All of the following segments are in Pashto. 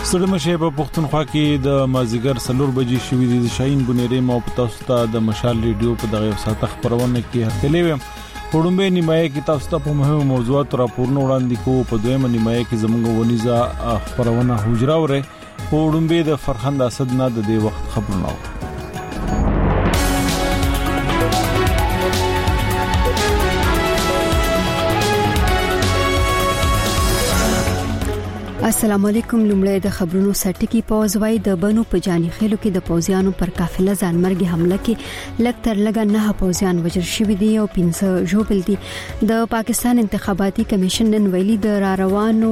ستړمشه په پښتونخوا کې د مازیګر 4 بجې شوې د شاهین بنيري مو په تاسو ته د مشال ریډیو په دغه ساعت خبرونه کې هرکلې وم. پړومبه نیمایي کې تاسو ته په مهمو موضوعاتو راپورونه وړاندې کوو. په دویمه نیمایي کې زموږ ونیزه خبرونه حجره وره. پړومبه د فرخند اسد نه د دې وخت خبرونه. السلام علیکم. لومړی د خبرونو سرټکی پوزوي د بنو په جاني خېلو کې د پوزیانو پر قافله ځانمرګي حمله کې لږ تر لږه 9 پوزیان وژل شوي دي او 15 ژوبل دي. د پاکستان انتخاباتي کمیشن نن ویلي د راروانو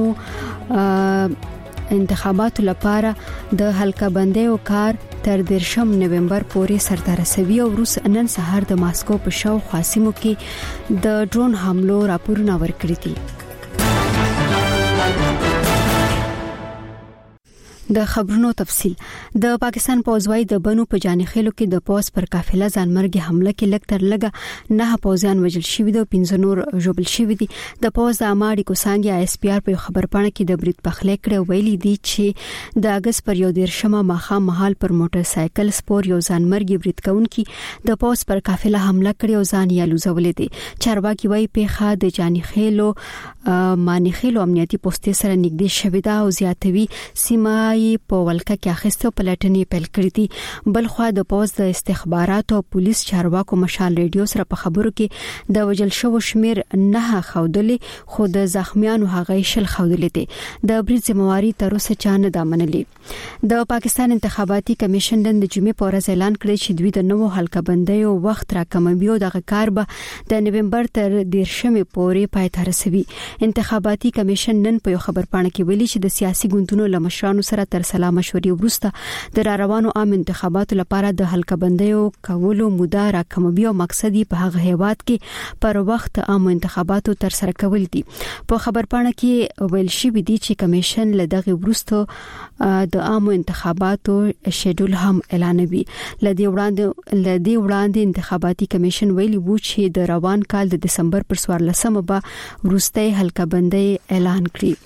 انتخاباتو لپاره د حلقه بندۍ او کار تر 13 نومبر پورې سرته رسوي او روس نن سهار د ماسکو په شاوخوا سیمو کې د ډرون حملو راپورونه ورکړي دي. د خبرونو تفصيل. د پاکستان پوزوي د بنو په جاني خېلو کې د پوز پر قافله ځانمرګي حمله کې لږ تر لږه 9 پوزیان وژل شوي دي او 15 نور ژوبل شوي دي. د پوز د اماړي کوسانګي اس پی آر په خبرپاڼه کې د برید پخلی کړه ویلي دي چې د اگست پر 13 ماخام محل پر موټر سایکل سپور یو ځانمرګي برید کوونکي د پوز پر قافله حمله کړې او ځان یې لوزولې دي. چارواکي وايي په د جاني خېلو مانی خېلو امنیتي پوسټ سره نږدې شوې ده او زیاتوي سیمه په ولکه کې اخیستو پلټنې پیل کړې دي. بل خو د پوز د استخباراتو او پولیس چارواکو مشال ریډیو سره په خبرو کې د وجل شو شمیر 9 خودلې خو د زخمیانو هغه شل خودلې دي. د برید ذمہواری تر اوسه چانه د منلې. د پاکستان انتخاباتي کمیشن د جمعې په ورځ اعلان کړی چې دوی د نوو حلقه بندۍ او وخت راکموي او د کار به د نومبر تر 13 پورې پای ته رسوي. انتخاباتي کمیشن نن په خبرپاڼه کې ویلي چې د سیاسي ګوندونو لمشرانو سره تر سلا مشورې وروسته د راروانو عام انتخاباتو لپاره د حلقه بندۍ کولو موده راکموي او مقصد یې په هغه هیواد کې پر وخت عام انتخاباتو تر سره کول دي. په خبرپاڼه کې ویل شوی دی چې کمیشن له دغه وروسته د عام انتخاباتو شیډول هم اعلانوي. لدی وړاندې انتخاباتي کمیشن ویلي وو چې د روان کال د دسمبر پر 14 به وروستي حلقه بندۍ اعلان کړي.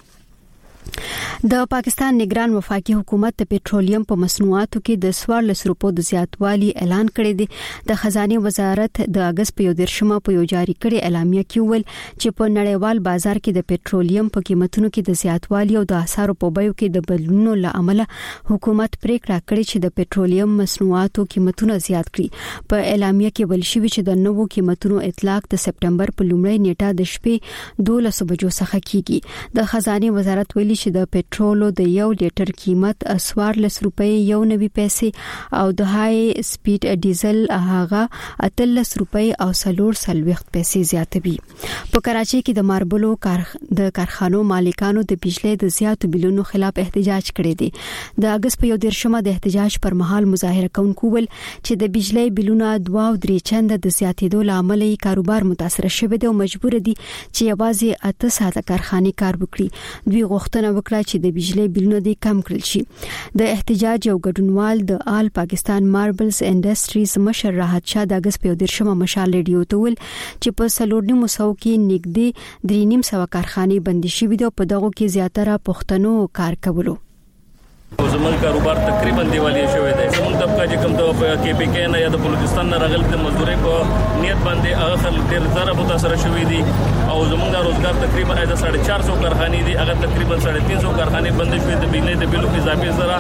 د پاکستان نگران وفاقي حکومت د پېټرولیم په مصنوعاتو کې د 14 روپو د زیاتوالي اعلان کړی دی. د خزانه وزارت د اگست په 13 په یو جاری کړي اعلامیه کې ویل چې په نړیوال بازار کې د پېټرولیم په قیمتونو کې د زیاتوالي او د اسعارو په بیو کې د بدلونونو لامل حکومت پریکړه کړې چې د پېټرولیم مصنوعاتو قیمتونه زیات کړي. په اعلامیه کې ویل شوی چې د نوو قیمتونو اطلاق د سپټمبر په لومړۍ نیټه د شپې 12 بجو څخه کیږي. د خزانه وزارت ویلي چې د پېټرولو د 1 لیټر قیمت 14 روپۍ 99 پیسې او د های سپیډ ډیزل هغه 13 روپۍ او 40 پیسې زیاتوي. په کراچۍ کې د ماربلو د کارخانو مالکانو د بجلی د زیاتو بلونو خلاف احتجاج کړی دی. د اگست په 13 د احتجاج پر مهال مظاهره کوونکو ول چې د بجلی بلونه 2 او 3 چنده د زیاتېدو لامل یې کاروبار متاثر شوی دی او مجبور دي چې یوازې 8 ساعته کارخانه کار وکړي. دوی غوښتنه وکړه چې د بجلی بلونه دې کم کړل شي. د احتجاج یو ګډونوال د آل پاکستان ماربلز انډستریز مشر راحت شاه د اگست په 13 مشال ریډیو ته ویل چې په 400 کې نږدې 300 کارخانه بندي شوې دي او په دغه کې زیاتره پښتنو کار کولو. زموږ کاروبار تقریبا دیوالیه شوی دی. زموږ طبقه چې کوم د کې پی کې نه یا د بلوچستان نه راغلي د مزدوري په نیت باندې هغه خلک ډېر زیات متاثر شوي دي او زموږ د روزګار تقریبا 450 کارخانې دي. هغه تقریبا 350 کارخانې بند شوې د بجلی د بلو اضافي سره.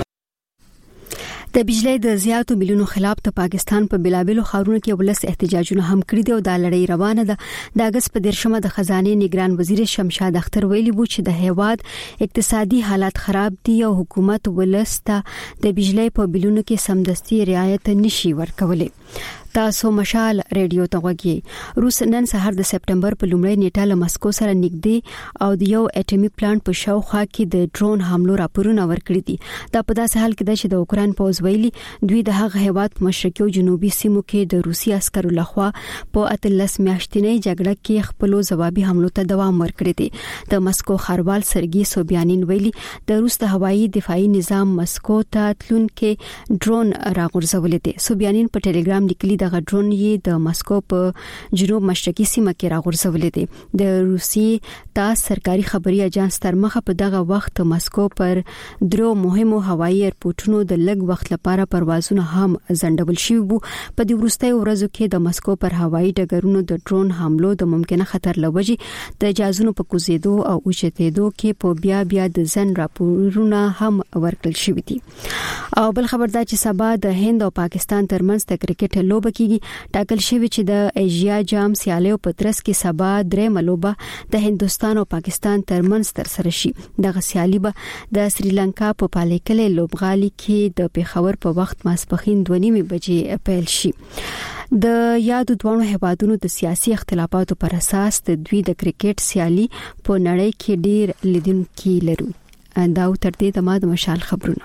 د بجلی د زیاتو بلونو خلاف د پاکستان په بلابلو خارونو کې ولس احتجاجونه هم کړی دي او د لړۍ روانه ده. د اگست په 13 د خزانه نگران وزیر شمشاد اختر ویلي وو چې د هیواد اقتصادي حالات خراب دي او حکومت ولسته د بجلی په بلونو کې سمدستي رعایت نشي ورکولای. تاسو مشال ریډیو ته وګورئ. روس نن سهار د سپټمبر په لومړۍ نیټه له مسکو سره نږدې او د یو اټومي پلانټ په شاوخوا کې د ډرون حملو راپورونه ورکړي دي. دا په داسې حال کې ده چې د اوکران پوز ویلي دوی د هغه هیواد په مشرقي او جنوبي سیمو کې د روسي عسکرو لخوا په 18 میاشتنۍ جګړه کې خپل ځوابي حملو ته دوام ورکړي دي. د مسکو خاروال سرګي سوبیانین ویلي د روس د هوایي دفاعي نظام مسکو ته تلونکي ډرون راغورځولې دي. سوبیانین په ټلګرام لیکلي د ډرون یې د مسکو په جنوب مشرقي سیمه کې راغورځولې دي. د روسي تاس سرکاري خبري اژانس تر مخه په دغه وخت مسکو پر درو مهمو هوایي ایرپورټونو د لږ وخت لپاره پروازونه هم ځنډول شوي وو. په دې وروستیو ورځو کې د مسکو پر هوایي ډګرونو د ډرون حملو د ممکنه خطر لوجې د جازونو په کوزیدو او اوچتېدو کې په بیا د ځن راپورونه هم ورکړل شوي دي. او بل خبر دا چې سبا د هند او پاکستان ترمنځ د کرکټ لوبه کیږي. ټاکل شوی چې د ایشیا جام سیالیو په ترڅ کې سبا درې لوبه د هندستان او پاکستان ترمنځ تر سره شي. دغه سیالي به د سریلانکا په پالیکلې لوبغالي کې د پیښور په وخت ماسپخین 2:30 بجې پیل شي. د یادو دوه هیوادونو د سیاسي اختلافاتو پر اساس د دوی د کرکټ سیالي په نړۍ کې ډیر لیدونکي لري. دا تر دې د ما د مشال خبرونه.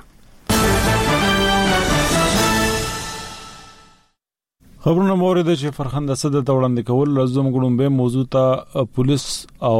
خبرونه مورید چې فرخنده صد ته وړاندې کول لازم غړم به موضوع ته پولیس او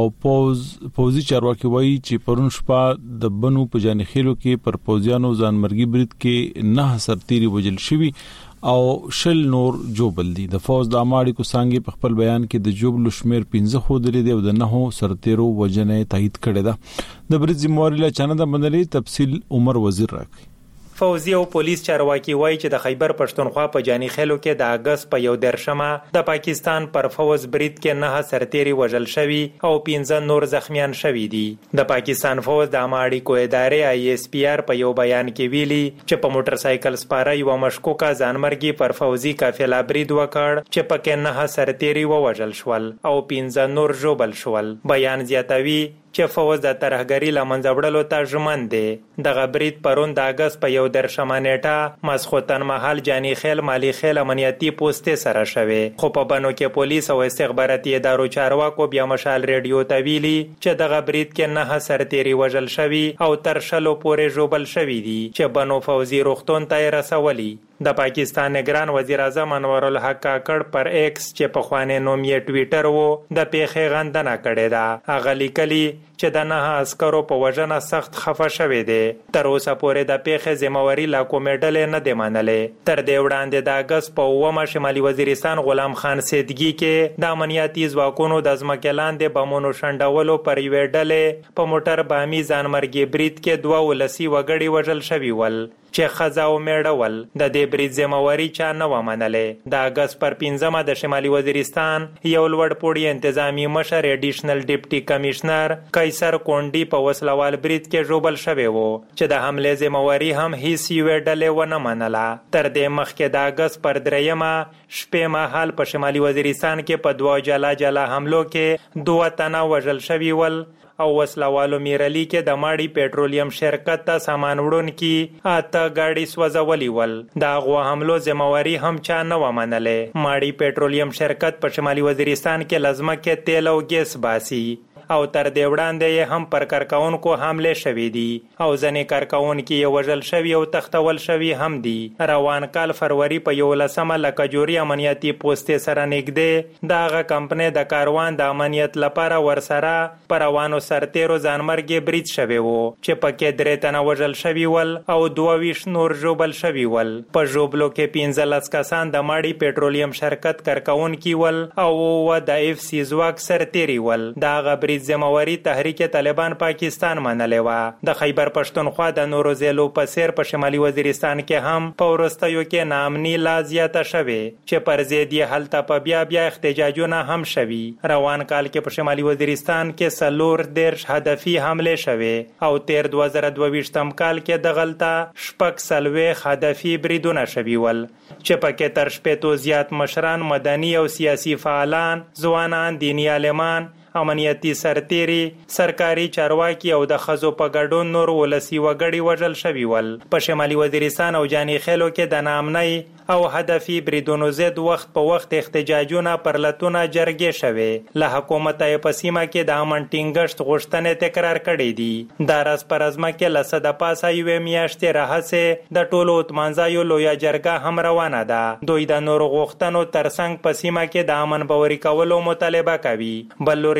پوزي چارواکي وایي چې پرون شپه د بنو په جانخېلو کې پر پوزیانو ځانمرګي برید کې 9 سرتيري وجل شوي او شل نور جوبل دي. د فوز د اماړي کو څنګه په خپل بیان کې د جوبل شمیر 15 خو درې دی او د 9 سرتيرو وجنه تایید کړی ده. د برید ذمہواری له چانه د بندلې تفصیل عمر وزیر راکړي. فوزي او پولیس چارواکي وایي چې د خیبر پښتونخوا په جاني خېلو کې د اگست په 1 د پاکستان پر فوز برید کې 9 سرتيري وژل شوي او 15 نور زخمیان شوي دي. د پاکستان فوز د اماړي کو ادارې ISPR په یو بیان کې ویلي چې په موټر سایکل سپاره یو مشکوکه ځانمرګي پر فوزي قافله برید وکړ چې پکې 9 سرتيري وژل شول او 15 نور جوبل شول. بیان زیاتوي چې فوز د ترهګری لمنځه وړلو ته ژمن دي. دغه برید پرون د اگست په 1 نیټه مسخوتن محل جاني خیل مالی خیل امنیتي پوسټ سره شوه. خو په بنو کې پولیس او استخباراتي ادارو چارواکو بیا مشال ریډیو ته ویلي چې دغه برید کې 9 سرتيري وژل شوي او تر شلو پورې جوبل شوي دي چې بنو فوزي روغتون ته رسولي. د پاکستان نگران وزیر اعظم انور الحق کاکړ پر ایکس چې په خوانې نوم یې ټویټر وو د پیښې غندنه کړې ده. هغه لیکلي چې د 9 عسکرو په وژنه سخت خفه شوی دی. تر اوسه پورې د پیښې ذمہواری لا کومې ډلې نه دی منلې. تر دې وړاندې د اگست په 9 شمالي وزیرستان غلام خان سیدګي کې د امنیتي ځواکونو د ځمکې لاندې بمونو شنډولو پر یوې ډلې په موټر بامي ځانمرګي برید کې 2 ولسی وګړي وژل شوي ول چې خزا او میړه ول. د دې برید ذمہواری چا نه و منلې. د اگست پر 15 د شمالي وزیرستان یو لوړ پوړی انتظامی مشر ایډیشنل ډیپټي کمشنر قیصر کونډي په وسلوال برید کې جوبل شوی وو چې د حمله ذمہواری هم هیڅ یو ډلې و نه منله. تر دې مخکې د اگست پر 3 شپه مهال په شمالي وزیرستان کې په 2 جلا حملو کې 2 تنه وژل شوي ول او وسلوالو میرلی کې د ماړی پېټرولیم شرکت ته سامان وړونکي 8 گاډي سوځولي ول. د هغو حملو ذمہواری هم چا نه و منلې. ماړی پېټرولیم شرکت په شمالي وزیرستان کې لزمکه تیل او ګیس باسي او تر دې وړاندې هم پر کارکونکو حمله شوې دي او ځنې کارکونکو یې وژل شوي او تختول شوي هم دي. روان کال فروری په 11 لکجوري امنیتي پوسټ سره نږدې دغه کمپنۍ د کاروان د امنیت لپاره ورسره پر روانو سرتیرو ځانمرګي برید شوی وو چې پکې 3 تنه وژل شوي ول او 22 نور جوبل شوي ول. په جوبلو کې 15 کسان د ماړی پېټرولیم شرکت کارکونکو ول او د FC ځواک سرتیري ول. دغه برید ذمہواری تحریک طالبان پاکستان منلې و. د خیبر پښتونخوا د نورو ضلعو په سیر په شمالي وزیرستان کې هم په ورستیو کې نامني لا زیاته شوه چې پر ضد یې حالت په بیا احتجاجونه هم شوي. روان کال کې په شمالي وزیرستان کې سلور درش هدفي حمله شوه او تیر 2022 کال کې د غلطه شپږ سلوي هدفي بریدونه شوي ول چې پکې تر شپږ زیات مشران، مدني او سیاسي فعالان، ځوانان، دیني عالمان، امنیتي سرتيري، سرکاري چارواکي او د خزو په ګډون نور ولسی وګړي وژل شوي ول. په شمالي وزیرستان او جاني خېلو کې د نامنۍ او هدفي بریدونو ضد وخت په وخت احتجاجونه پر لتونه جرګې شوي. له حکومت یې په سیمه کې د امن ټینګښت غوښتنې تکرار کړې دي. د راز پر ازمه کې لسه د پاسه یوې میاشتې راهسې د ټولو اتمانځایو لویه جرګه هم روانه ده. دوی د نورو غوښتنو ترڅنګ په سیمه کې د امن باوري کولو مطالبه کوي. بل لوري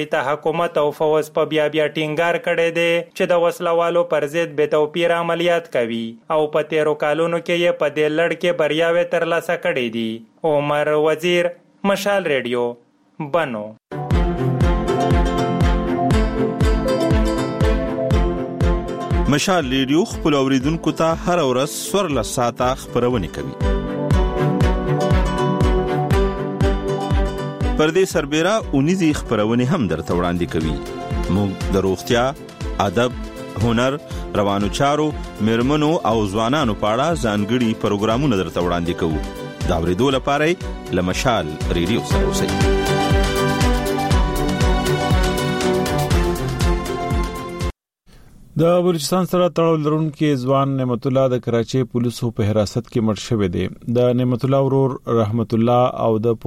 ته حکومت او فوز په بیا ټینګار کړی دی چې د وسلوالو پر ضد بې توپیر عملیات کوي او په تیرو کالونو کې یې په دې لړ کې بریاوې ترلاسه کړې دي. عمر وزیر، مشال ریډیو، بنو. مشال ریډیو خپل اوریدونکو ته هر ورځ 14 ساعته خبرونه کوي. پر دې سربېره اونیزي خبرونه هم درته وړاندې کوي. موږ د روغتیا، ادب، هنر، روانو چارو، مرمنو او ځوانانو په اړه ځانګړي پروګرامونه درته وړاندې کوو. دا ورېدو لپاره لمشال ریډیو سره اوسئ. د بلوچستان سره تړاو لرونکي ځوان نعمت الله د کراچي پولیسو په حراست کې مړ شوی دی. د نعمت الله ورور رحمت الله او د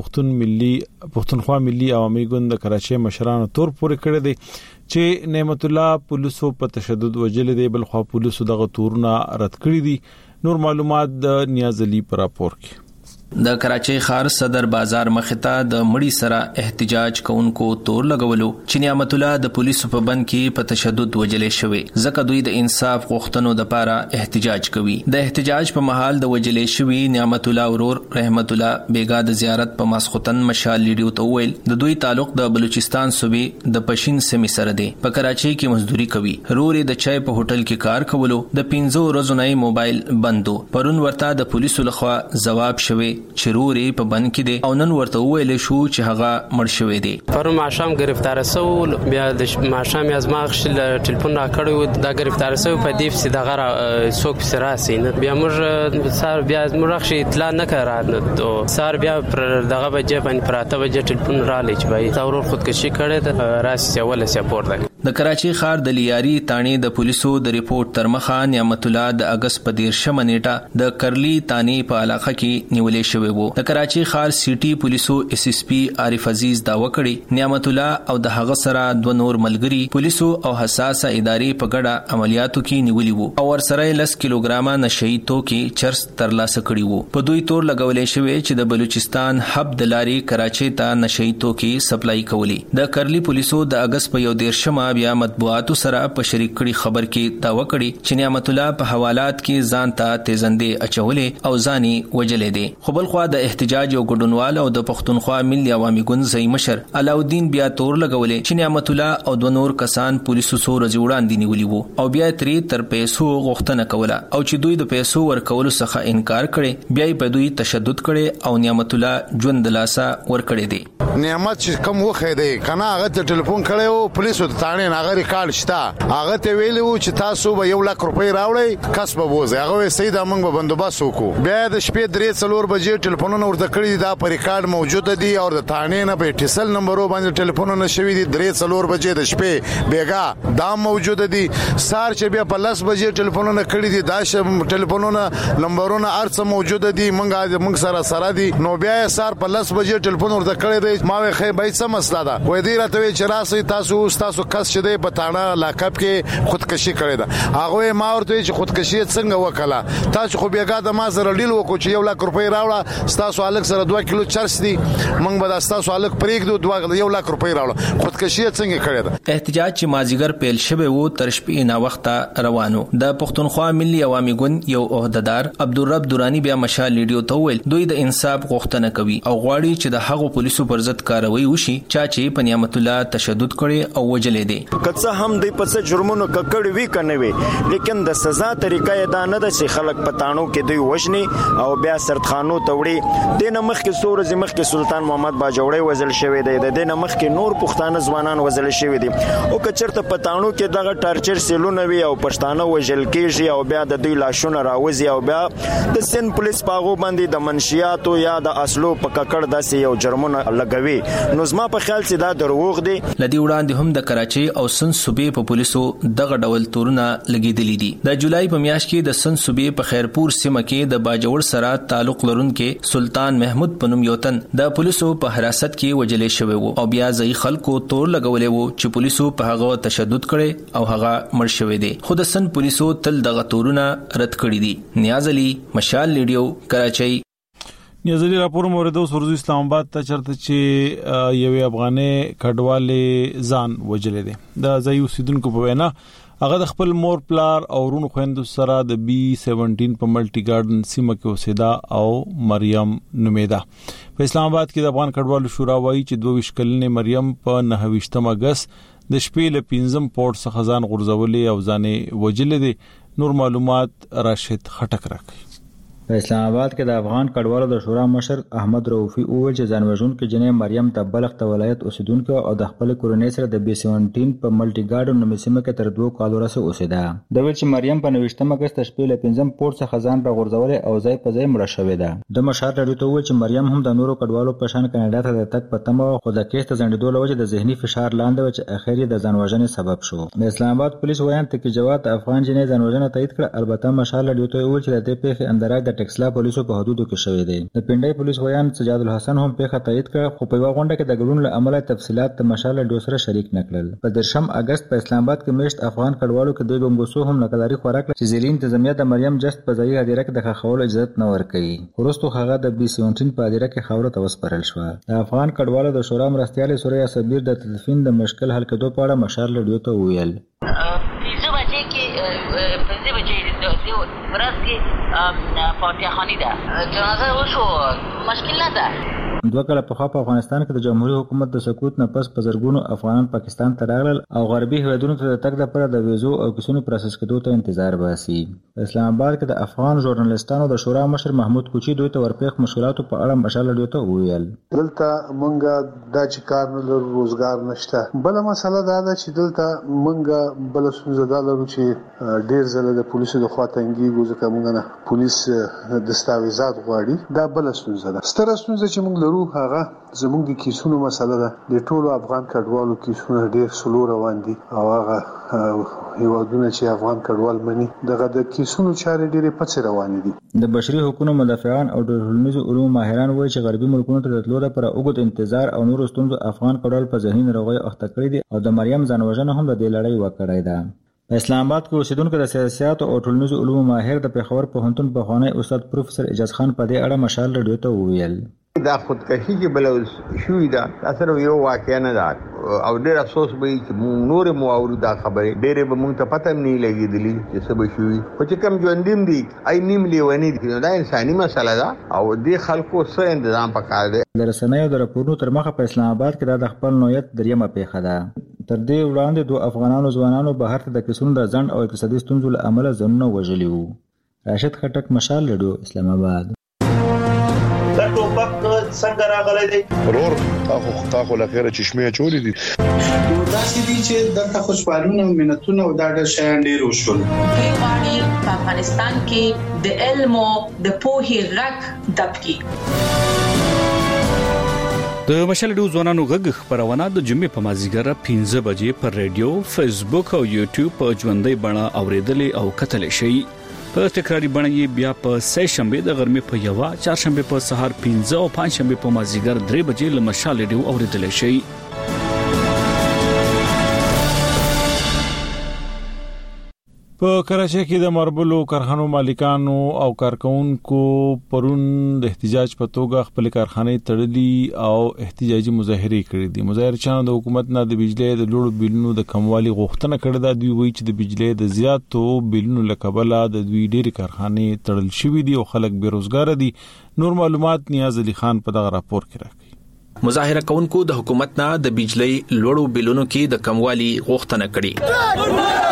پښتونخوا ملي عوامي ګوند د کراچي مشرانو تور پورې کړی دی چې نعمت الله پولیسو په تشدد وجل دی، بل خو پولیسو دغه تورونه رد کړی دي. نور معلومات د نیاز علي پر راپور کې. د کراچي ښار صدر بازار مخته د مړی سره احتجاج کوونکو تور لګولو چې نعمت الله د پولیسو په بند کې په تشدد وجلې شوی، ځکه دوی د انصاف غوښتنو لپاره احتجاج کوي. د احتجاج په محل د وجلې شوی نعمت الله ورور رحمت الله بیګا د زیارت په ماسختن مشال ریډیو ته ویل د دوی تعلق د بلوچستان صوبې د پښین سیمې سره دی. په کراچي کې مزدوري کوي. رور د چای په هوټل کې کار کولو. د 15 ورځې نه موبایل بندو. پرون ورته د پولیسو لخوا جواب شوی چروري په بند کې دي او نن ورته ویل شو چې هغه مړ شوی دی. پرون ماشام گرفتار سو، بیا د ماشام ازماغ شل ټلیفون را کړو دا گرفتار سو په دیف سي دغه سوق سراسي نه بیا موږ سار بیا موږ شي اطلاع نه کړه نو سار بیا دغه بجې باندې پراته بجې ټلیفون را لچ وای تاور خودکشي کړي د راسي ولا سپورت ده. د کراچي ښار د لیاري تانی د پولیسو د ریپورت تر مخه نعمت الله د اگست په 13 منېټه د کرلی تانی په علاقه کې نیولې شوی وو. د کراچي ښار سیټي پولیسو اس اس پی عارف عزیز دا وکړي نعمت الله او د هغه سره دوه نور ملګري پولیسو او حساسه ادارې په ګډه عملیاتو کې نیولې وو او ورسره 10 کیلوګرام نشئی توکي چرس ترلاسه کړي وو. په دوی تور لګولې شوی چې د بلوچستان حب د لاري کراچي ته نشئی توکي سپلای کولی. د کرلی پولیسو د اگست په 13 بیا مطبوعاتو سره په شریک کړي خبر کې دا وکړي چې نعمت الله په حوالات کې ځان ته تیزندې اچولې او ځاني وجلې دي. خو بل خو د احتجاج او ګډونوال او د پښتونخوا ملي عوامي ګوند ځای مشر علاؤالدین بیا تور لګولې چې نعمت الله او د نور کسان پولیسو سره جوړاندې نیولې وو او بیا تر پیسو غوښتنه کوله او چې دوی د پیسو ورکولو څخه انکار کړي بیا په دوی تشدد کړي او نعمت الله ژوند لاسه ور کړی دی. نعمت چې کوم وخت دی کنه هغه ته ټلیفون کړو پولیسو ته تانه هغه ریکارډ شتا هغه ته ویلو چې تاسو به 1 لک روپۍ راوړئ کس به بوزي هغه سید موږ به بندوبست وکړو. بیا د شپې 3:00 بجې ټلیفونونه ورته کړی دا په ریکارډ موجود دي او د تانه نه په اتصال نمبرو باندې ټلیفونونه شوی دي 3:00 بجې د شپې بیګا دا موجود دي. سار چې بیا په 10 بجې ټلیفونونه کړی دي دا ټلیفونونه نمبرونه ارڅ موجود دي موږ سره دي. نو بیا سار په 10 بجې ټلیفون ورته کړی دی ما وې خې به څه مسله ده وې دی راته چې راسي تاسو کس چې دی په تاڼه لاکب کې خودکشي کړې ده هغه ما ورته چې خودکشي څنګه وکړه تاسو خو بیګا د ما سره ډیل وکړو چې 1 لک روپۍ راوړه تاسو الګ سره 2 کیلو چرس دي موږ به تاسو الګ پریږدو 1 لک روپۍ راوړه خودکشي څنګه کړې ده. احتجاج چې مازیګر پیل شوه وو تر شپې نه وخت روانو. د پښتونخوا ملي عوامي ګوند یو عہدیدار عبدالرب دورانی بیا مشال ریډیو ته ویل دوی د انصاف غوښتنه کوي او غواړي چې د هغو پولیسو پر ضد کاروي وشي چې په نعمت الله تشدد کړي او وجلې دي. کڅه هم د پڅ جرمونو ککړ وی کنه وی لیکن د سزا طریقه یې دا نه ده چې خلک پټانو کې دوی وژني او بیا سرتخانو توړي. د نمخ کې سورز مخ کې سلطان محمد باجوړی وزل شوی دی د نمخ کې نور پښتانه ځوانان وزل شوی دي او کچرته پټانو کې دغه ټارچر سیلونه وی او پښتانه وژل کېږي او بیا د دوی لاشونه راوځي او بیا د سن پولیس پاغو باندې د منشیاتو یا د اصلو په ککړ داسې یو جرمونه لګوي. نو زما په خیال چې دا دروغ دی. لدی وړاندې هم د کراچي او سن صوبې په پولیسو دغه ډول تورونه لګیدلې دي. د جولای په میاشت کې د سن صوبې په خیرپور سیمه کې د باجوړ سره تعلق لرونکو سلطان محمود پنوم یوتن د پولیسو په حراست کې وجلې شوی وو او بیا ځای خلکو تور لګولې وو چې پولیسو په هغه تشدد کړي او هغه مړ شوی دی. خو د سن پولیسو تل دغه تورونه رد کړی دي. نیاز علي، مشال ریډیو، کراچي. نیازلی راپور موردو سرزو اسلام آباد ته چرته چې یو افغاني کډواله ځان وجلې دي د ځای اوسیدونکو په وینا هغه د خپل مور پلار او ورونو خويندو سره د B17 په ملټي ګارډن سیمه کې اوسېدا او مریم نومیدا. په اسلام آباد کې د افغان کډوالو شورا وایي چې 22 کلنې مریم په 29 اگست د شپې له 15 پورت څخه ځان غورځولې او ځانې وجلې دي. نور معلومات راشد خټک راکړي. په اسلام آباد کې د افغان کډوالو د شورا مشر احمد رؤفي وویل چې ځانوژونکو جنې مریم ته بلخ ته ولایت اوسیدونکو او د خپل کورنۍ سره د B17 په ملټي ګارډن نومسیمه کې تر 2 کالو راځي اوسېده. د ویل چې مریم په 29 اگست شپې له 15 پورت څخه ځان را غورځولې او ځای په ځای مړه شوې ده. د مشر راډیو ته وویل چې مریم هم د نورو کډوالو په شان کاناډا ته د تک په تمه خو د کیس ته ځنډېدو له وجې د ذهني فشار لاندې و چې اخر یې د ځانوژنې سبب شو. د اسلام آباد پولیس وایي چې جواد افغان جنې ځانوژنه تایید کړه. البته مشر راډیو ته وویل چې د دې پیښې اندراج د ټکسلا پولیسو په حدودو کې شوې دي. د پنډای پولیس وایي سجاد الحسن هم پیښه تایید کړه خو په یو غونډه کې د ګډون له امله تفصيلات د مشال ډو سره شریک نکړل. په 13 اگست په اسلام آباد کې مشت افغان کډوالو کې د ګونګوسو هم نقداري خوراک چې زیرین تنظیمیا د مریم جست په ځای هدیره کې د خخول اجازه نه ورکړي. ورستو هغه د B17 په هدیره کې خاور ته وسپارل شو. د افغان کډوالو د شورا مرستيال سوریا صبیر د تدفین د مشکل حل کېدو په اړه مشال ډیو ته ویل. برس کې فاتحه خانی ده جنازه وشو مشکل نه ده. دوه کله په خاطر افغانستان کې د جمهوریت حکومت د سقوط نه پس په زرګونو افغانان پاکستان ته راغلل او غربي هیوادونو ته د تګ لپاره د ویزو او کیسونو پروسس کېدو ته انتظار باسي. په اسلام آباد کې د افغان ژورنالیستانو د شورا مشر محمود کوچی دوی ته ورپېخ مشکلاتو په اړه مشال ډیو ته ویل. دلته مونږه د چکار نه لرو روزګار نشته. بل مسله دا ده چې دلته مونږه بل څه زده لرو چې ډیر زله د پولیسو د خاطنګي ګوزه کومه نه پولیس دستاویزات غواړي. دا بل څه ده. ستر څه چې مونږ هغه زموږ د کیسونو مسله ده. د ټولو افغان کډوالو کیسونه ډیر سلو روان دي او هغه هیوادونه چې افغان کډوال مني دغه د کیسونو چارې ډیره پڅ روان دي. د بشري حقوقو مدافعان او د ټولنیزو علومو ماهران وایي چې غربي ملکونو ته د تلو لپاره اوږد انتظار او نور ستونزو افغان کډوال په ذهني ناروغۍ اخته کړی دي او د مریم ځانوژنه هم د دې لړۍ وکړای ده. په اسلام آباد کې اوسیدونکو د سیاست او ټولنیزو علومو ماهر د پیښور پوهنتون پخوانی استاد پروفیسور اجاز خان په دې اړه مشال ریډیو ته وویل. دا خودکشي چې بل شوې ده اثر یو واقعا نه ده او ډېر افسوس به چې نور مو دا خبره ډېر به مونږ ته پته نه لګېدلی چې څه به شوي خو چې کم ژوندیم دي ای نیم لیونی دي. دا انساني مسله ده او دې خلکو څه تنظیم پکار دی. د رسنیو د راپورونو تر مخه په اسلام آباد کې د خپل نوعیت دریمه پیښه ده. تر دې وړاندې دوه افغانانو ځوانانو بهر ته د کیسونو د ځنډ او اقتصادي ستونزو له امله ځانونه وژلي وو. راشد خټک مشال ریډیو اسلام آباد. دا ټوپک څنګه راغلی دی ورور تاسو له خیره چشمه چولې دي دا چې دي چې دغه خوشحالونه او منتونه او دا د شیان ډیر وشول. کیوانی په افغانستان کې د علم او د پوهې غږ دبکی. د مشال ډو ځوانانو غږ خبرونه د جمعې په مازیګر 15 بجې پر رادیو، فیسبوک او یوټیوب په ژوندۍ بڼه اوریدل او کتل شي. په تکراری بڼه یې بیا په سه شنبه د غرمې په یوه، چهارشنبه په سهار 15 او پنځشنبه په مازیګر 3 بجې له مشال ډیو اوریدل شي. په کراچۍ کې د ماربلو کارخانو مالکانو او کارکونکو پرون د احتجاج په توګه خپل کارخانې تړلې او احتجاجي مظاهره کړې دي. مظاهرچیانو د حکومت نه د بجلی د لوړو بیلونو د کموالي غوښتنه کړې ده. دوی وایي چې د بجلی د زیاتو بیلونو لکبله د دوی ډېری کارخانې تړل شوې دي او خلک بیروزګار دي. نور معلومات نیاز علي خان په دغه راپور کې راکړي. مظاهره کوونکو د حکومت نه د بجلی لوړو بیلونو کې د کموالي غوښتنه کړې.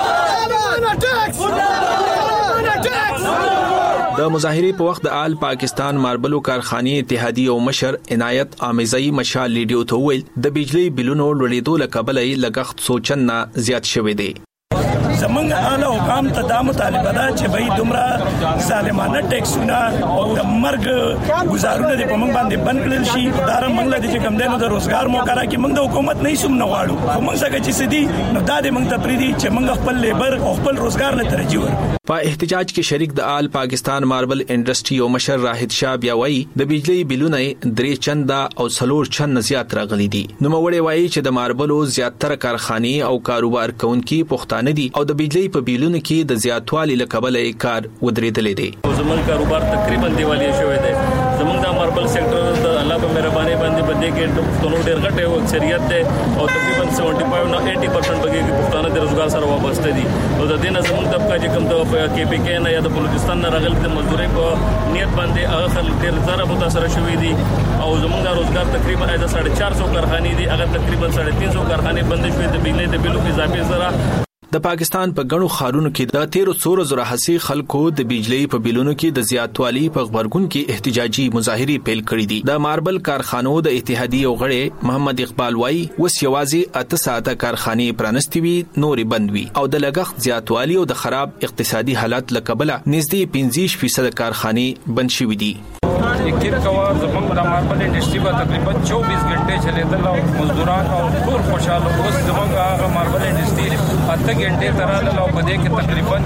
د مظاهره په وخت د آل پاکستان ماربلو کارخانې اتحادیه او مشر عنایت امیزئی مشال لیډیو ته ویل د بجلی بیلونو لوړېدو لکبل لګښت سوچن نه زیات شوی دی. زمونږ اعلی حکام ته دا مطالبه ده چې به دومره ظالمانه ټیکسونه او د مرګ گزارونه د پمنګ باندې بند کړل شي. دا موږ له دې کوم دنو د روزګار موقع راکې موږ د حکومت نه سم نه واړو. خو موږ څنګه چې سدي نو دا د موږ ته پریدي چې موږ خپل لیبر او خپل روزګار له ترجیح ورکړو. په احتجاج کې شریک د آل پاکستان ماربل انډستری او مشر راحت شاه بیا وایي د بجلی بیلونه 3 چنده او 4 چنده زیات راغلي دي. نو موړې وایي چې د ماربلو زیاتره کارخانې او کاروبار کوونکي پښتانه دي او د بجلی په بیلونو کې د زیاتوالي لکبل کار ودرېدلې دي. زموږ کاروبار تقریبا دیوالیه شوی دی. زموږ د ماربل سېکټر د الله په مهرباني باندې بده کې پښتون ډېر غټه اکثریت ده او تقریبا 75 نه 80% بګي کې پښتانه د روزګار سره وابسته دي او د دې نه زموږ طبقه چې کوم د KPK نه یا د بلوچستان نه راغلي د مزدوري په نیت باندې هغه خلک ډېر زره متاثر شوي دي او زموږ روزګار تقریبا 450 کارخانې دي هغه تقریبا 350 کارخانې بند شوې د بجلی د بلو اضافي سره د پاکستان په غنو خارونو کې د 13 زره حسي خلکو د بجلی په بیلونو کې د زیاتوالي په خبرګون کې احتجاجي مظاهره پیل کړې دي د ماربل کارخانو د اتحادیې او غړي محمد اقبال وای وس یوازې 8 ساعته کارخانې پرانستې وي نورې بند وي او د لګښت زیاتوالي او د خراب اقتصادي حالت لکبله نږدې 15% کارخانې بند شوې دي یقین کوه زمونږ د ماربل انډسټری په تقریبا 24 غنټې چلیدل او مزدوران او ټول خوشاله اوس زمونږ هغه ماربل انډسټری 8 غنټې تراله او په دې کې تقریبا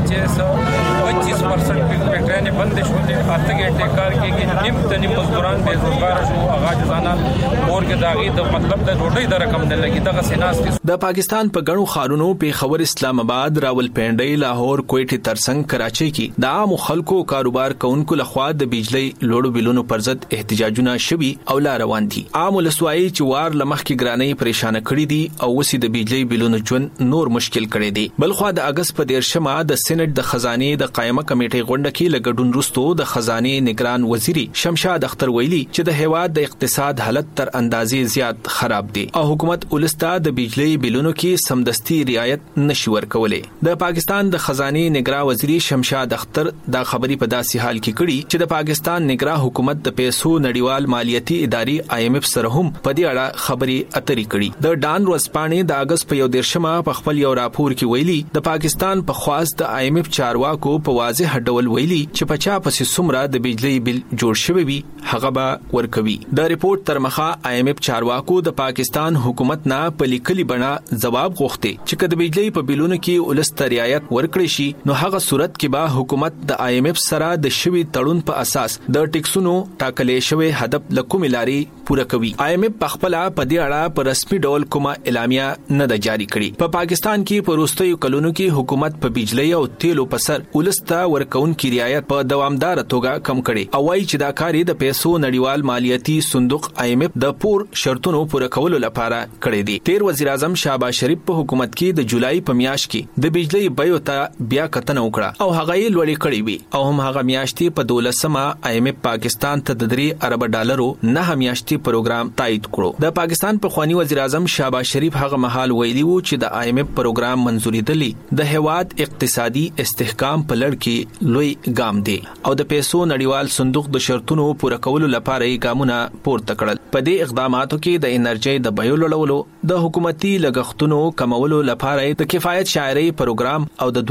25% فیکټریانې بند شولې 8 غنټې کار کې نیم تنی مزدوران بے روزګار شو هغه ځانه اور کې داغي د مطلب د ډوډۍ د رقم نه لګي دغه سیناس د پاکستان په غنو خارونو په خبر اسلام آباد راولپنډي لاهور کوټه ترڅنګ کراچي کې د عام خلکو کاروبار کوونکو لخوا د بجلی لوړو بلونو پر ضد احتجاجونه شوي او لا روان دي عام ولسوای چې وار لمخ کې ګرانۍ پریشان کړي دي او وسې د بجلی بلونو ژوند نور مشکل کړي دي بلخو د اگست په 13 د سېنات د خزانه د قائمه کمیټې غونډه کې لګډون رستو د خزانه نگران وزیری شمشاد اختر ویلي چې د هیواد د اقتصاد حالت تر اندازې زیات خراب دي او حکومت ولستا د بجلی بلونو کې سمدستي رعایت نشي ورکولې د پاکستان د خزانه نگران وزیری شمشاد اختر دا خبري په داسې حال کې کړي چې د پاکستان نگران حکومت د پیسو نړیوال مالیاتي ادارې IMF سره هم په دې اړه خبري اترې کړي د ډان ورځپاڼې د اگست په 13 په خپل یو راپور کې ویلي د پاکستان په خواست د IMF چارواکو په واضح ډول ویلي چې په چا پسې سمره د بجلی بل جوړ شوی وي هغه به ورکوي د ریپورت تر مخه IMF چارواکو د پاکستان حکومت نه په لیکلي بڼه ځواب غوښتي چې کله بجلی په بلونو کې ولست رعایت ورکړي شي نو هغه صورت کې به حکومت د IMF سره د شوی تړون په اساس د ټیکسونو ټاکلې شوی هدف لکوم لاري پوره کوي IMF په خپل په دې اړه په رسمي ډول کومه اعلامیه نه ده جاری کړې په پاکستان کې په وروستیو کلونو کې حکومت په بجلی او تیلو په سر ولستا ورکون کی رعایت په دوامدار توګه کم کړي او وايي چې دا کاری د پیسو نړیوال مالیاتي صندوق IMF د پور شرطونو پوره کولو لپاره کړی دی تیر وزیر اعظم شهباز شریف په حکومت کې د جولای په میاشت کې د بجلی بیو ته بیا کتنه وکړه او هغه یې لوړې کړې وي او هم هغه میاشتې په 12 IMF پاکستان ته د $3 ارب نه میاشتې پروګرام تایید کړو د پاکستان په خوانی وزیر اعظم شهباز شریف هغه مهال ویلي وو چې د IMF پروګرام منزوري دلی د هواد اقتصادي استحکام په لړ کې لوی ګام دی او د پیسو نړیوال صندوق د شرطونو پوره کولو لپاره یې ګامونه پورته کړل په دې اقداماتو کې د انرژي د بیو لوړولو د حکومتي لګښتونو کمولو لپاره د کفایت شاعري پروګرام او د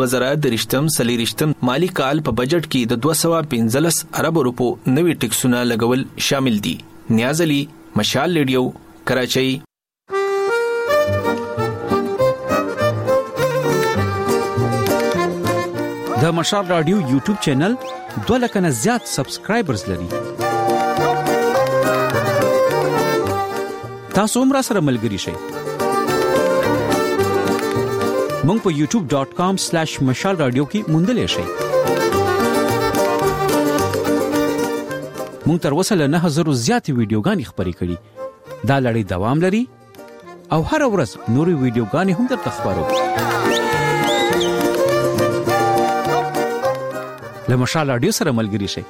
2023 مالی کال په بجټ کې د 215 ارب روپو نوي ټیکسونه لګول شامل دي نیاز علي مشال ریډیو کراچۍ د مشال رادیو یوټیوب چینل 2 لک نه زیات سبسکرایبرز لري تاسو هم را سره ملګري شئ مونږ په youtube.com/mashalradio کې موندلې شئ مونږ تر اوسه له 9000 زیات ویډیوګانې خبرې کړې دا لړۍ دوام لري او هر ورځ نوري ویډیوګانې هم درته خبرو له مشال رادیو سره ملګري شئ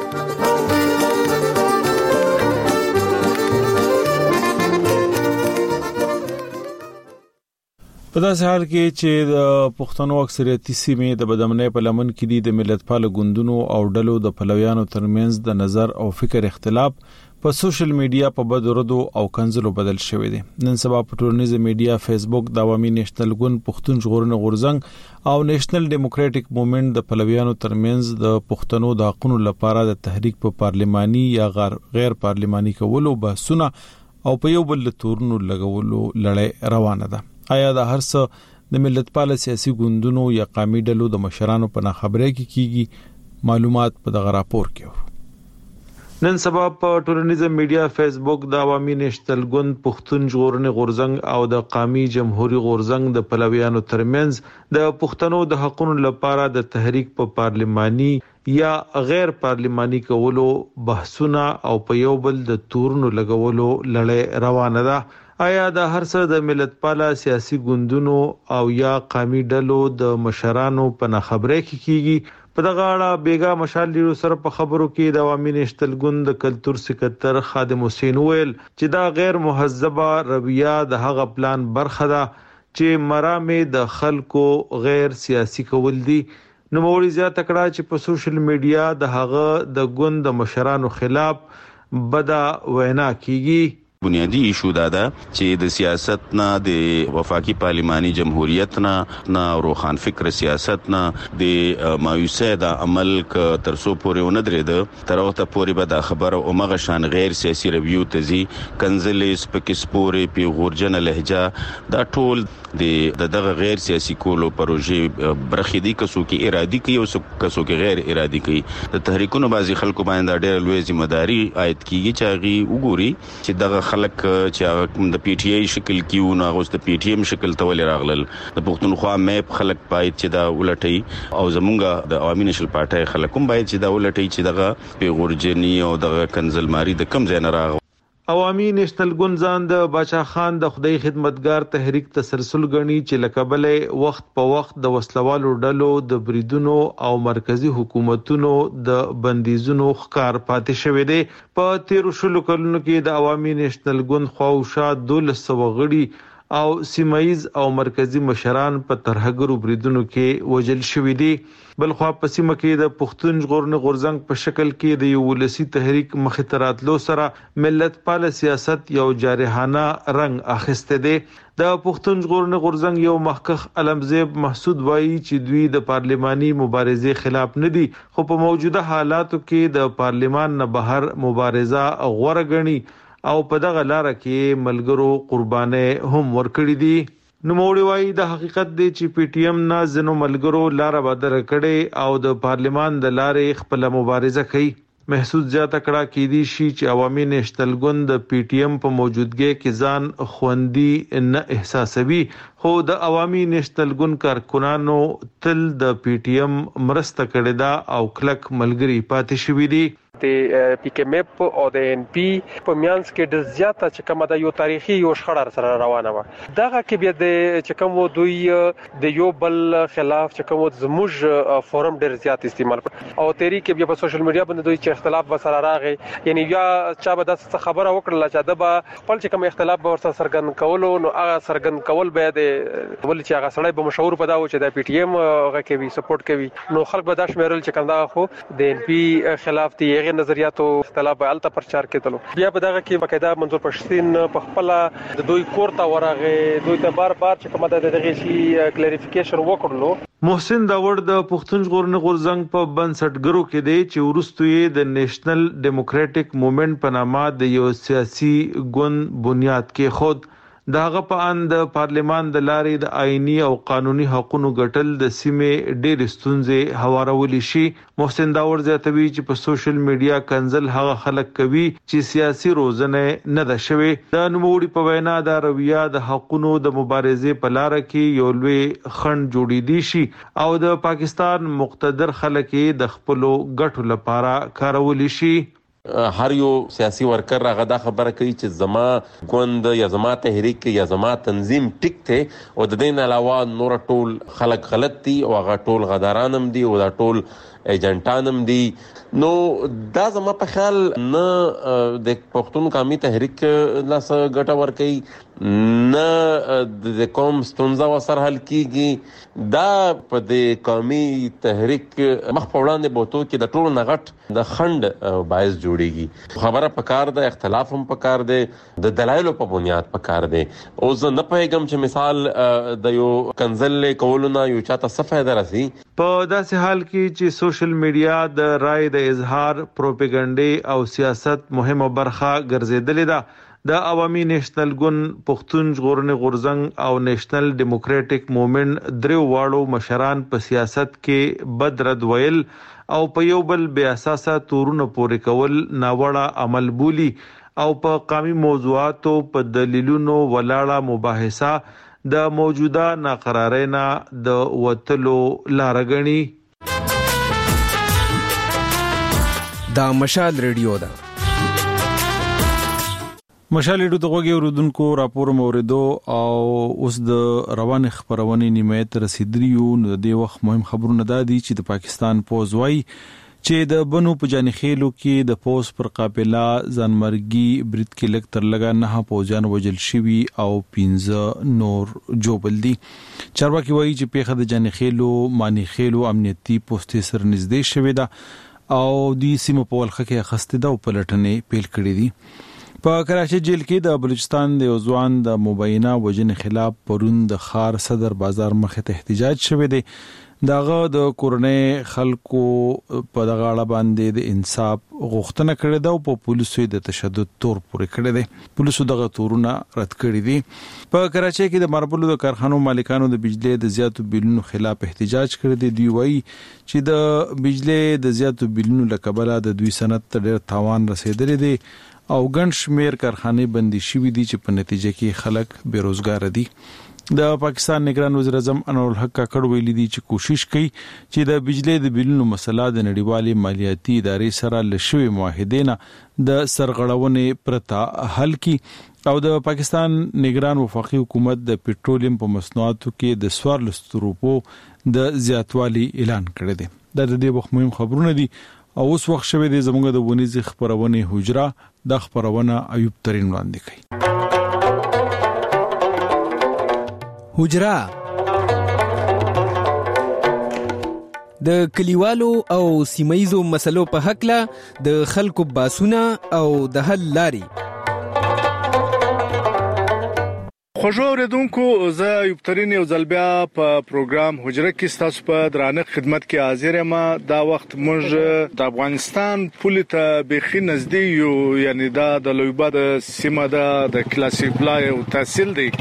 په داسې حال کې چې د پښتنو اکثریتي سیمې د بدامنۍ په لمن کې دي د ملتپال ګوندونو او ډلو د پلویانو ترمنځ د نظر او فکر اختلاف په سوشل میډیا په بدردو او کنزلو بدل شوی دی نن سبا په ټولنیزه میډیا فیسبوک د عوامي نېشنل ګوند پښتون ژغورنې غورځنګ او نېشنل ډیموکراټک موومېنټ د پلویانو ترمنځ د پښتنو د حقوقو لپاره د تحریک په پارلماني یا غیر پارلماني کولو بحثونه او په یو بل تورونو لګولو لړۍ روانه ده آیا د هر څه د ملتپال سیاسي ګوندونو یا قومي ډلو د مشرانو په خبرې کې کیږي معلومات په دغه راپور کې نن سبا په ټولنیز میډیا فیسبوک د عوامي نېشنل ګوند پښتون ژغورنې غورځنګ او د قومي جمهوریت غورځنګ د پلویانو ترمنځ د پښتنو د حقوقو لپاره د تحریک په پارلماني یا غیر پارلماني کولو بحثونه او په یو بل د تورونو لګولو لړۍ روانه ده. آیا د هر څه د ملت پاله سیاسي ګوندونو او یا قومي ډلو د مشرانو په نخبرۍ کې کیږي؟ په دغه اړه بیګا مشال لیرو سره په خبرو کې د عوامي نېشنل ګوند د کلتور سکرټر خادم حسین ویل چې دا غیر مهذبه رویه د هغه پلان برخه ده چې مرامه د خلکو غیر سیاسي کول دي. نو موري زیاته کړه چې په سوشل میډیا د هغه د ګوند د مشرانو خلاف بدا وینا کیږي. بنیادی ایشو دا ده چې د سیاست نه د وفاقي پارلماني جمهوریت نه روخان فکر سیاست نه د مایوسه د عمل ک ترسو پورې ونه درېده تر وخت پورې به د خبر او مغه شان غیر سیاسي ریویو تزي کنزلې سپکسپورې پی غورجن لهجه دا ټول د دغه غیر سیاسي کولو پروژې برخې دي کسو کې ارادي کوي او کسو کې غیر ارادي کوي. د تحریکونو بازي خلکو باندې ډېر لوی ځمېداري عائد کیږي چې غي وګوري چې دغه خلک چې د پی ټی آی شکل کیو نو غوست پی ټی ایم شکل تول راغلل د پښتونخوا میپ خلک پای چې دا ولټي او زمونږ د عوامي نشل پارټي خلکوم باید چې دا ولټي چې دغه پیغورجنی او دغه کنزلماری د کم ځای نه راغ. عوامي نېشنل ګوند ځان د باچا خان د خدای خدمتګار تحریک تسلسل غني چې لکبلې وخت په وخت د وسلوالو ډلو د بریدونو او مرکزی حکومتونو د بندیزونو ښکار پاتې شوې دي. په 13 کلونو کې د عوامي نېشنل ګوند خواوشا 1200 غړي او سیمایز او مرکزی مشران په ترهګرو بریدونو کې وجل شوې دي. بلخوا په سیمه کې د پښتون ژغورنې غورځنګ په شکل کې د یو ولسی تحریک مخاطراتلو سره ملت پال سیاست یو جارحانه رنگ اخیسته دي. د پښتون ژغورنې غورځنګ یو مخکخ علمزیب محسود وایي چې دوی د پارلماني مبارزې خلاف نه دي خو په موجوده حالاتو کې د پارلمان نه بهر مبارزه غوړه غني او په دغه لار کې ملګرو قربانې هم ورکړي دي. نو موري وایي د حقیقت دی چې پی ټی ایم نه زنو ملګرو لار بدر کړي او د پارلمان د لارې خپل مبارزه کوي. محسوس زیاته کړه کې دي شي چې عوامي نېشنل ګوند د پی ټی ایم په موجودګۍ کې ځان خوندي نه احساسوي خو د عوامي نېشنل ګوند کارکونانو تل د پی ټی ایم مرسته کړې ده او کلک ملګری پاتې شوی دي. د پی کې میپ او د ان پی په میانس کې د زیاته چې کومه د یو تاریخي یو شخړه سره روانه و دغه کې بیا د چې کوم دوی د یو بل خلاف چې کوم زموږ فورم ډیر زیات استعمال او تیری کې بیا په سوشل میډیا باندې دوی چې اختلاف وسره راغی یعنی یا چا به د خبره وکړه چې د خپل چې کوم اختلاف به ورسره سرګن کولو نو هغه سرګن کول به د ول چې هغه سړی به مشهور پدا و چې د پی ټی ایم هغه کوي سپورټ کوي نو خلک به دا شمیرل چې کنده خو د ان پی خلاف دی نظریاتو اختلاف به الته پرچار کېدلو بیا په دغه کې باقاعده منظور پښتين په خپل د دوی کورته ورغه دوی ته بار چې کومه دغه شی کلیریفیکیشن وکړلو. محسن داوړ د پښتون ژغورنې غورځنګ په بنسټګرو کې دی چې ورستوي د نېشنل ډیموکراټک موومېنټ په نامه د یو سیاسي ګوند بنیاد کې خود داغه په اند پارلمان د لارې د آئینی او قانوني حقوقو ګټل د سیمې ډېر ستونزې هوارولې شي. محسن داوړ زیاتوي چې په سوشل میډیا کنزل هغه خلک کوي چې سیاسي روزنه نه ده شوی. د نوموړي په وینا د رویه د حقوقو د مبارزې په لار کې یو لوی خنډ جوړې دي شي او د پاکستان مقتدر خلک د خپلو ګټو لپاره کارول شي. هر یو سیاسي ورکر هغه دا خبره کوي چې زما ګوند یا زما تحریک یا زما تنظیم ټیک ته او د دین علاوه نور ټول خلک غلط دي او هغه ټول غدارانم دي او دا ټول ایجنټانم دي. نو دا زما په خیال نه د پښتون قومي تحریک لاس ګټه ور کوي نه د قوم ستونزه وسره حل کیږي. دا په د قومي تحریک مخ په وړاندې بوتو کې د ټولو نغټ د خند باعث جوړیږي. خبره پکار ده اختلاف هم پکار ده د دلایلو په بنیاد پکار ده. او زه نه پېګم چې مثال د یو کنزل کولونه یو چاته صفه درسي په داسې حال کې چې سوشل میډیا د رائے د اظهار پروپاګاندا او سیاست مهمه برخه ګرځیدلې ده. د عوامي نېشنل ګوند پښتون ژغورنې غورځنګ او نېشنل ډیموکراټک موومېنټ درو واړو مشران په سیاست کې بدرد ویل او په یو بل بے اساسه تورونه پورې کول ناوړه عمل بولی او په قومي موضوعاتو په دلیلونو ولاړه مباحثه د موجوده ناقرارینا د وتلو لار غني. دا مشال ریډیو ده. مشال ریډیو د غوږی اوریدونکو راپور موریدو او اوس د روان خبرونه نیمه تر رسیدلیو نو د وخت مهم خبرونه دادي چې د پاکستان پوز وای چې د بنو په جاني خېلو کې د پوز پر قافله ځانمرګي برید کې لګ تر لګا نه پوجان وجل شوی او 15 نور جوبل دي. چارواکي وایي چې پیخه د جاني خېلو مانی خېلو امنیتي پوسټ سره نږدې شوی ده او د سیمه په ولخه کې خسته ده او پلټنې پیل کړې دي. په کراچي جیل کې د بلوچستان د ځوان د مبینه وجنې خلاف پرون د خار صدر بازار مخه ته احتجاج شوه دی. داغه د کورنۍ خلکو په دغه اړه باندې د انصاف غوښتنه کړې ده او په پولیسو د تشدد تور پورې کړی دی. پولیسو دغه تورونه رد کړی دي. په کراچي کې د ماربلو د کارخانو مالکانو د بجلی د زیاتو بیلونو خلاف احتجاج کړی دی. دوی وایي چې د بجلی د زیاتو بیلونو لکبله د دوی صنعت ته ډېر تاوان رسیدلی دی او ګڼ شمیر کارخانې بندي شوې دي چې په نتیجه کې خلک بیروزګار دي. د پاکستان نگران وزیر اعظم انور الحق کاکړ ویلي دي چې کوشش کوي چې د بجلی د بیلونو مسله د نړیوالې مالیاتي ادارې سره لشوي معاهدې نه د سرغړونې پرتا حل کړي او د پاکستان نگران وفاقي حکومت د پټرولیم په مصنوعاتو کې د 14 روپو د زیاتوالي اعلان کړی دی. دا د دې وخت مهم خبرونه دي او اوس وخت شوه د زموږ د ونیز خبرونه حجره د خبرونه ایوب ترين وړاندې کوي. حجره د کلیوالو او سیمایزو مسلو په حق له د خلکو باسونه او د حل لاري. خوږو اوریدونکو زه ایوب ترين یو ځل بیا په پروګرام حجره کې ستاسو په درانه خدمت کې حاضر یم. دا وخت موږ د افغانستان پولیس ته بخي نږدې یو، یعنی دا د لویبا د سیمه د کلاسیفلای او تحصیل دی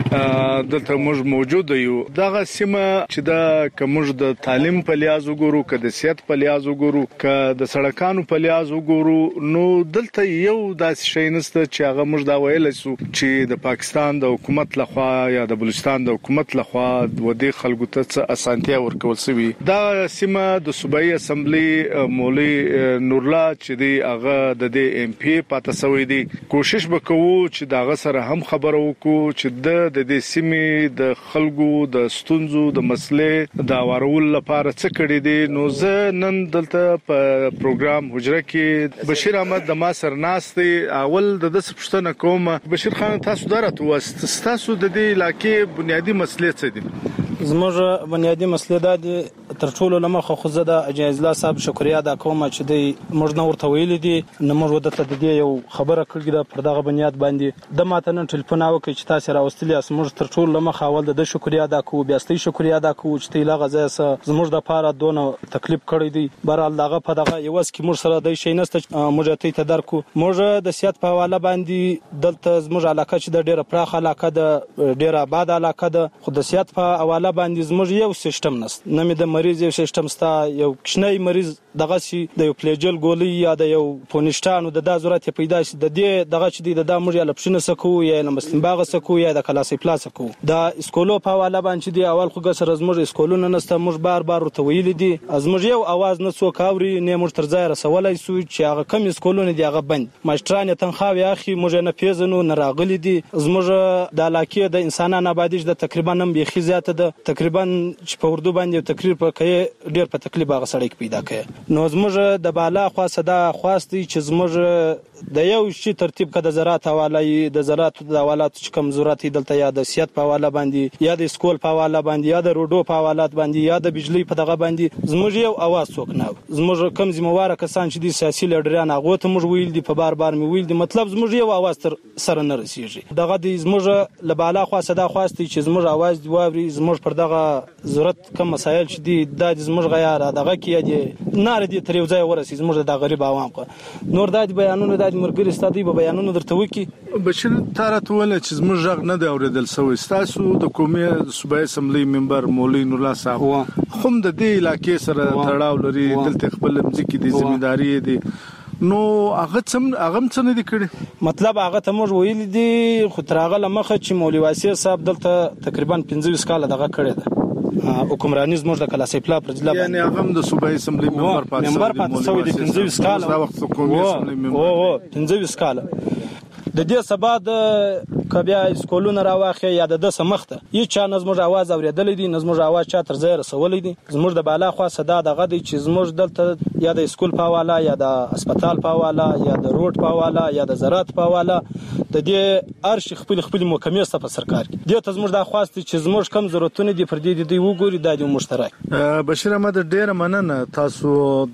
دلته موږ موجود یو. دغه سیمه چې دا کومج د تعلیم په لیاز وګورو، که د صحت په لیاز وګورو، که د سړکانو په لیاز وګورو، نو دلته یو داسې شی نشته چې هغه موږ دا ویل شو چې د پاکستان د حکومت لخوا یا د بلوچستان د حکومت لخوا د ودې خلکو ته څه اسانتیا ورکول شوی. دا سیمه د صوبایي اسمبلی مولوی نورلا چې دی هغه د دې ام پی پاتې شوی دی. کوشش وکړو چې داغه سره هم خبرو وکړو چې د دې سیمې د خلکو د ستونزو د مسلې د اورول لپاره څه کړی دي. نو زه نن دلته په پروګرام حجره کې بشیر احمد د ما سره ناستي. اول د دې پښتنه کوم بشیر خان، تاسو درته وست تاسو د دې علاقې بنیادی مسلې څه دي؟ زموږ بنیادی مسلې دا دي تر ټولو لمخه خو زه د اجازه الله صاحب شکریا ادا کوم چې د موږ نور ته ویل دي نو موږ ودته د دې یو خبره کړې ده پر دغه بنیاد باندې د ماته نن ټلیفون وکړي چې تاسو راوستلی موږ تر ټولو لمخه اول د شکریا ادا کوو، بیا ستاسو شکریا ادا کوو چې تیلا غزا زموږ د پاره دونه تکلیف کړی دی. بهرحال دغه په دغه یو اس کې موږ سره د شي نسته موږ ته تدارکو. موږ د سیاست په حواله باندې دلته زموږ علاقه چې د ډیره پراخ علاقه ده، ډیره آباد علاقه ده، خو د سیاست په حواله باندې زموږ یو سیستم نشته. نه مې د مریض یو سیستم ستا، یو کښنی مریض دغه سي د یو پلیجل ګولۍ یا د یو پونشتانو د ضرورت پیدا شي د دې دغه چې د موږ یا لپشنه سکو یا مسلم باغ سکو یا د کلاسي پلاس کو دا اسکولو په حواله باندې دی. اول خو ګسر زموږ اسکولونه نسته، موږ بار ورته ویل دي زموږ یو आवाज نه څوک اوري نه موږ تر ځای رسولای سو چې هغه کم اسکولونه دی هغه بند ماشټران تنخواوي اخی موږ نه پیژنو نه راغلي دي. زموږ د علاقې د انسانانو آبادی د تقریبا نم بيخي زیاته ده، تقریبا چې په اردو باندې تقریر په کې ډیر په تکلیف هغه سړی پیدا کړي. نو زموږ د بالا خوا صدا خواستی چې زموږ د یو شی ترتیب کده زراعت حواله د زراعت د حوالات چې کم ضرورت دلته یا د سیاست په حواله باندې یا د سکول په حواله باندې یا د روډو په حوالات باندې یا د بجلی په دغه باندې زموږ یو आवाज څوک نه. زموږ کم ذمہوار کسان چې د سیاسي لیډران هغه ته موږ ویل دي په بار مې ویل دي، مطلب زموږ یو आवाज تر سره نه رسیږي. دغه د زموږ لبالا خوا صدا خواستی چې زموږ आवाज دی واوري، زموږ پر دغه ضرورت کم مسایل چې دي د زموږ غیار دغه کې دي نار دي تر یو ځای ورسي زموږ د غریب عوام کو. نور د بیانونو د دا مرګري ستادي په بیانونو درته وکي. بشیر تارته ول چې زموږ ژغ نه دی اوریدل سوی. تاسو د قومي صوبایي اسمبلی ممبر مولوی نور الله صاحب هم د دې علاقې سره تړاو لري، دلته خپل ځکه دي ځمېداري دي، نو هغه څه نه دي کړی؟ مطلب هغه ته موږ ویل دي خو تر هغه لمخه چې مولوی واسع صاحب دلته تقریبا 15 کال دغه کړی ده حکمرانی زموږ د کلاسې پلا پر ځلا، یعنی هغه هم د صوبایي اسمبلی ممبر پاتې شوی دی 15 کال. دا وخت قومي اسمبلی ممبر 15 کال. د دې سبا د کبیا سکولونه راواخه یا د سمخته هیڅ چا نظم اواز اوریدل دي، نظم اواز چا تر ځای رسولې دي. زموږ د بالا خوا صدا دغه دي چې زموږ دلته یا د سکول په حواله یا د هسپتال په حواله یا د روډ په حواله یا د زراعت په حواله د دې ارش خپل محکمې ست په سرکار کې دې ته زموږ د خواست چې زموږ کم ضرورتونه دي پر دې دی وګوري د دې مشترک. بشیر احمد ډیر مننه، تاسو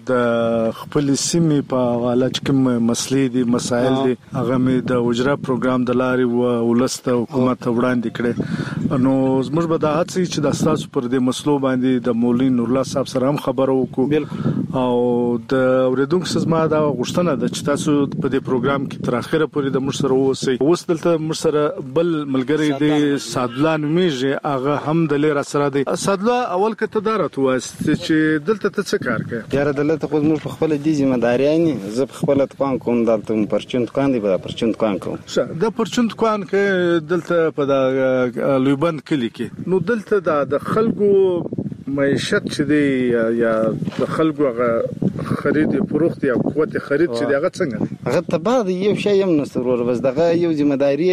د خپل سیمې په حواله کوم مسلې دي مسایل دي هغه مې د وجره پروګرام د لاري او ولسته حکومت وړاندې کړي، نو زموږ به دا هڅه چې د تاسو پر دې مسلو باندې د مولوی نور الله صاحب سره هم خبرو وکړو او د اوریدونکو سزما دا غوښتنه ده چې تاسو په دې پروګرام کې تر اخره پورې د مشر اوسئ. اوس دلته مشر بل ملګری دی سادلا نومیږي، هغه هم د لیر سره دی. سادلا اول کته دارت واسط چې دلته ته څه کار کوي؟ یاره دلته خو موږ په خپل دي ځمېداري زه په خپل دکان کوم، دلته پرچون دکان دی، په پرچون دکان کوم. د پرچون دکان کې دلته په د لویبند کلی کې، نو دلته د خلکو معیشت چې دی یا د خلکو هغه خرید فروخت یا قوت خرید چې دی هغه څنګه؟ هغه ته بعد یو شی هم نشته ورور، بس دغه یو ځمېداري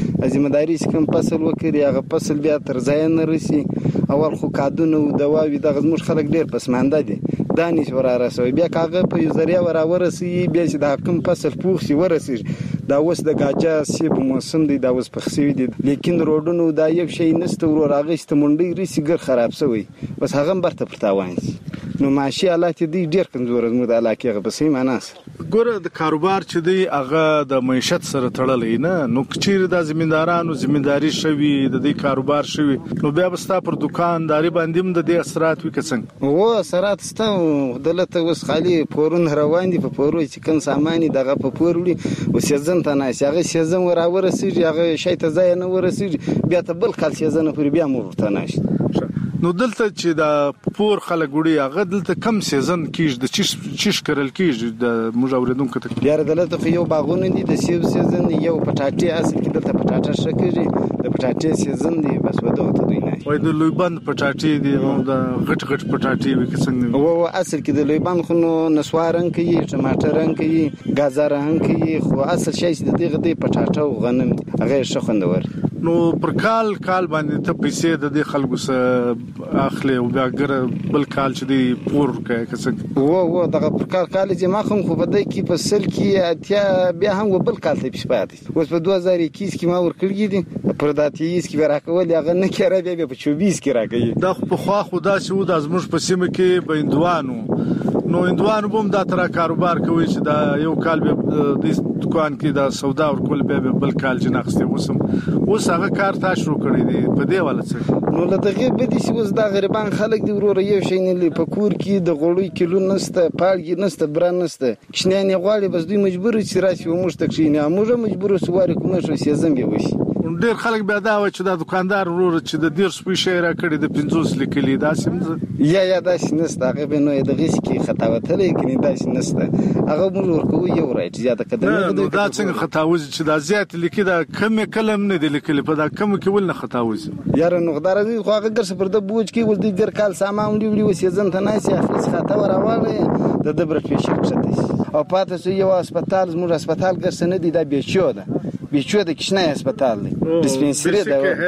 چې کوم فصل وکړي هغه فصل بیا تر ځای نه رسي. اول خو کادونه او دواوی دغه زموږ خلک ډیر پسمانده دي، دانش ورا رسوي بیا کاغه په یو ذریعہ ورسي بیا چې د حکم فصل پوخ شي ورسي. دا اوس د گاجا سیب موسم دی، دا اوس پخسوي دي، لیکن روډونو دا یو شی نشته ورور، هغه چې منډي رسي ګر خراب شوی بس هغه برته پرتاوان نو معاشي حالات دي ډیر کمزور زموږ د علاقې هغه بسې معناس ګوره د کاروبار چې دی هغه د معیشت سره تړلې نه، نو کچیر د زمیندارانو زمینداری شوی د دې کاروبار شوی نو بیا بستا پر دکانداري باندې د دې اثرات وکڅنګ او اثرات ستو دلته وس خالي پورون روان دي په پورو چې کوم سامانی دغه په پورولي او سیزن ته نه هغه سیزن ورسېږي هغه شي ته ځای نه ورسېږي بیا ته بل کال سیزن پر بیا مرته نشي. نو دلته چې د پور خلک وړي هغه دلته کم سیزن کیږي د چیش کرل کیږي د موږ اوریدونکو ته یاره دلته خو یو باغونه دي د سیب سیزن یو پټاټي اصل کې دلته پټاټه شکري د پټاټي سیزن دی بس ودا ته دوی نه وای د لویبند پټاټي دی او د غټ پټاټي وکڅنګ او اصل کې د لویبند خو نسوارن کوي ټماټرن کوي غازارن کوي خو اصل شي د دې غدي پټاټه او غنم هغه شخندور. نو پر کال باندې ته پیسې د دې خلکو سره اخلي او بیا ګره بل کال چې دی پور کوي کڅنګ او دغه پر کال چې ما خو په دې کې په سل کې اتیا بیا هم بل کال ته پښپاتې اوس په 2021 کې ما ورکړی دي پر داتیس کې راکول هغه نه کړه بیا په 24 کې راکې دا په خوا خدا چې و د ازمش په سیمه کې بندوانو نو اندوانو بم دا تر کاروبار کوي چې دا یو کال به د دکان کې دا سودا ورکول به بل کال جناخسته اوس هغه کار تا شروع کړی دی په دې والا څه نو لدغه به دي چې اوس دا غریبان خلک دی ورور یو شي نه په کور کې د غوړی کیلو نسته پالګي نسته بران نسته کښنه نه غواړي بس دوی مجبور چې راشي و موږ تکشینه موږ مجبور سواری کوم شو سیزم به وشي. ډیر خلک بیا دا و چې دا دکاندار ورور چې د ډیر سپی شی را کړی د 50 لیکلي دا سم یا دا نسته هغه به نو د غیس کې خطاوتلې کني دا نسته هغه موږ ورکو یو راځي زیاته کده نو دا څنګه خطاوز چې دا زیات لیکي دا کم کلم نه دی لیکلي په دا کم کې ول نه خطاوز یاره نو غدار دی خو هغه ګرځ پر د بوج کې ول دی ګر کال سامان دی وی سیزن ته نه سي اخلص خطا وراواله د دبر فشر کشته او پاتې سو یو هسپتال زموږ هسپتال ګرځ نه دی دا بيچو ده بيچو د کښنه هسپتال دی ډیسپنسری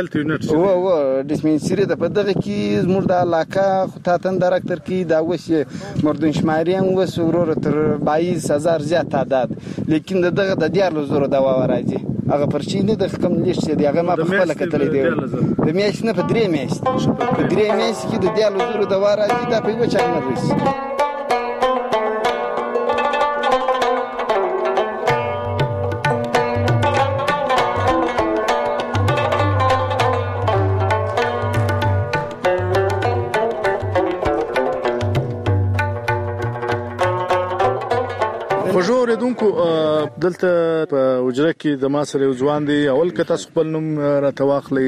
ده او ډیسپنسری ده په دغه کې زموږ د علاقه خطاتن ډایرکټر کې دا وسه مردون شماري هم وسه ورور تر 22000 زیات تعداد لیکن دغه د 10000 دوا راځي هغه پرچی نه د کم لیست دی هغه ما په خپل کتلې دی د میاشت نه په 3 میاشت په 3 میاشت کې د 10000 دوا راځي دا په وچا نه رسي. دلته په وجره کې د ما سره ځوان دی اول کته خپل نوم راتواخلی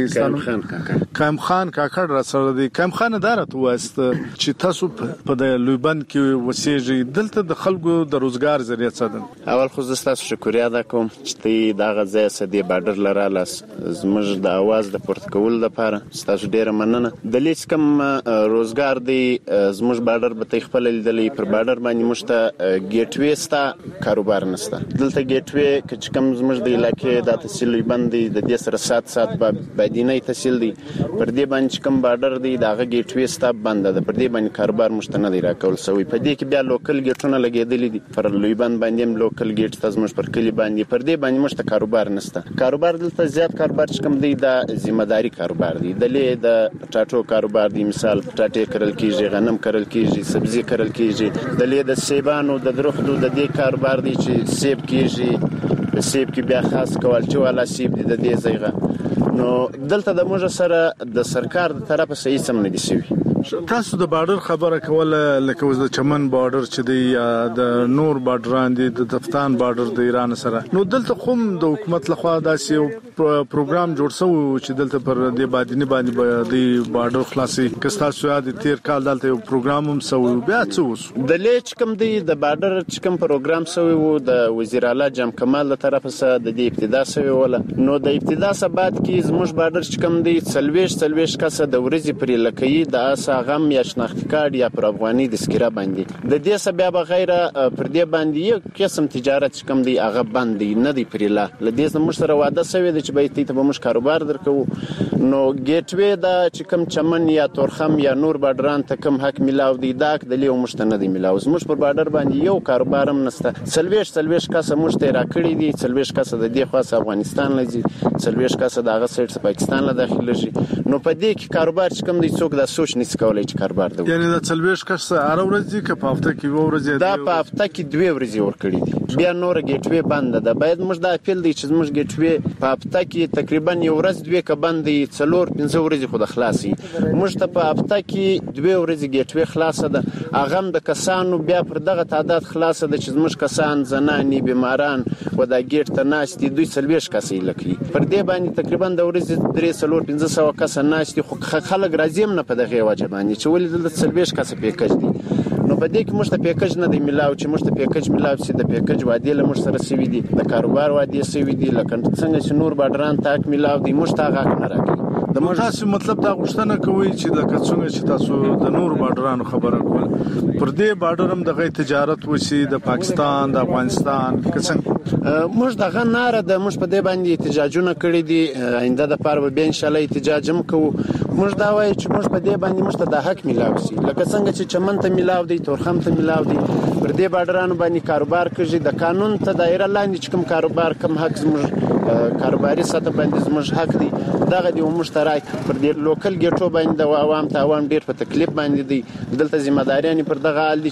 قائم خان کاکړ را سره دی. قائم خان دارته واست چې تاسو په د لویبند کې وسیږي دلته د خلکو د روزګار ذریعہ څه ده؟ اول خو زه تاسو شکریا ادا کوم چې دا غزا سدي بارډر لراله زموږ د आवाज د پورت کول لپاره تاسو ډیره مننه. د لیس کم روزګار دی زموږ بارډر به خپل لیدلې پر بارډر باندې مشته ګیټ وې ستا کاروبار نشته. دلته ګیټ وې چې کوم زموږ د علاقې د تحصیل لویبند دی د دې سره سات بادینه تحصیل دی پر دې باندې کوم بارډر دی دا ګیټ وې ستا بند ده پر دې باندې کاروبار مشته نه دی راکول سوی. په دې کې بیا لوکل ګیټونه لګېدلې دي پر لویبند باندې هم لوکل ګیټ تاسو پر کلی باندې پر دې باندې مشته کاروبار نشته. کاروبار دلته زیات کاروبار چې کوم دی د ذمہداري کاروبار دی د ټاټو کاروبار دی. مثال ټاټې کرل کیږي غنم کرل کیږي سبزی کرل کیږي د سیبانو د درختو د دې کاروبار دی چې سیب کیږي سیب کې بیا خاص کوالټي والا سیب دی د دې ځایغه نو دلته د موږ سره د سرکار د طرفه صحیح سم نه دي شوی. تاسو د بارډر خبره کوله لکه وز د چمن بارډر چې دی د نور بارډران دي د دفتان بارډر د ایران سره نو دلته کوم د حکومت لخوا داسې یو پروګرام جوړ شوی چې دلته پر د بادینی باندې د بارډر خلاصي کستا سو د تیر کال دلته یو پروګرام هم شوی بیا څه وس د لیچ کم دی د بارډر چې کوم پروګرام شوی وو د وزیر اعلی جام کمال له طرفه سره د دې ابتدا شوی ولا نو د ابتدا سره بعد کې زموږ بارډر چې کوم دی 40 کسه د ورځې پر لکې د غم یا شناختی کارت یا پر افغاني د سکیرا باندې د دې سبب بغیر پر دې باندې یو قسم تجارت کم دی هغه باندې نه دی پرلا لدې زموږ سره وعده شوی د چې به ته به موږ کاروبار درکو نو ګیټ وې دا چې کم چمن یا تورخم یا نور بارډران ته کم حق ملاو دی دا د لیو مشتنه دی ملاو زموږ پر بارډر باندې یو کاروبار هم نشته 40 کسه مشته را کړی دي 40 کسه د دې خاص افغانستان لږی 40 کسه دغه سیټ پاکستان له داخله شي نو په دې کې کاروبار چې کم دی څوک د سوچ نس کولای کاروبار دی یعنی د 40 کسه هر ورځ کې په هفته کې ورځ دا په هفته کې 2 ورځې ور کړی دي بیا نور ګیټ وې بند ده باید موږ دا اپیل دی چې موږ ګیټ وې په هفته کې تقریبا یو ورځ 2 ک بند دي 4-5 ورځې خو د خلاصي موږ ته په هفته کې 2 ورځې ګیټ وې خلاصه ده اغم د کسانو بیا پر دغه تعداد خلاصه ده چې موږ کسان زنانی بیماران و دا ګیټ ته ناشتي 240 کسې لکې پر دې باندې تقریبا د ورځې 3-4-500 کسه ناشتي خو خلک راځي نه په دغه وجه باندې چې ولې د 40 کسه پیکج دي نو په دې کې موږ ته پیکج نه دی ملاو چې موږ ته پیکج ملاو سي د پیکج وادي له موږ سره سوي دي د کاروبار وادي سوي دي لکه څنګه چې نور بارډران تاک ملاو دي موږ ته حق نه راکړي د تاسو مطلب دا غوښتنه کوي چې لکه څنګه چې تاسو د نور بارډرانو خبره کول پر دې بارډر هم د تجارت وسی د پاکستان د افغانستان څنګه موږ دغه ناره د موږ په دې باندې احتجاجونه کړی دي آینده د پاره به ان شاء الله احتجاج هم کوو موږ دا وایو چې موږ په دې باندې موږ ته د حق ملاوي سي لکه څنګه چې چمن ته ملاو دي تورخم ته ملاو دي پر دې بارډرانو باندې کاروبار کوي د قانون ته دایره لاندې چې کوم کاروبار کم حق زموږ کاروباري سطح باندې زموږ حق دي دغه دی مشترک پر دې لوکل ګټو باندې د عوام ته عوام ډیر په تکلیف باندې دي دلته ذمہداریان پر دغه حال دي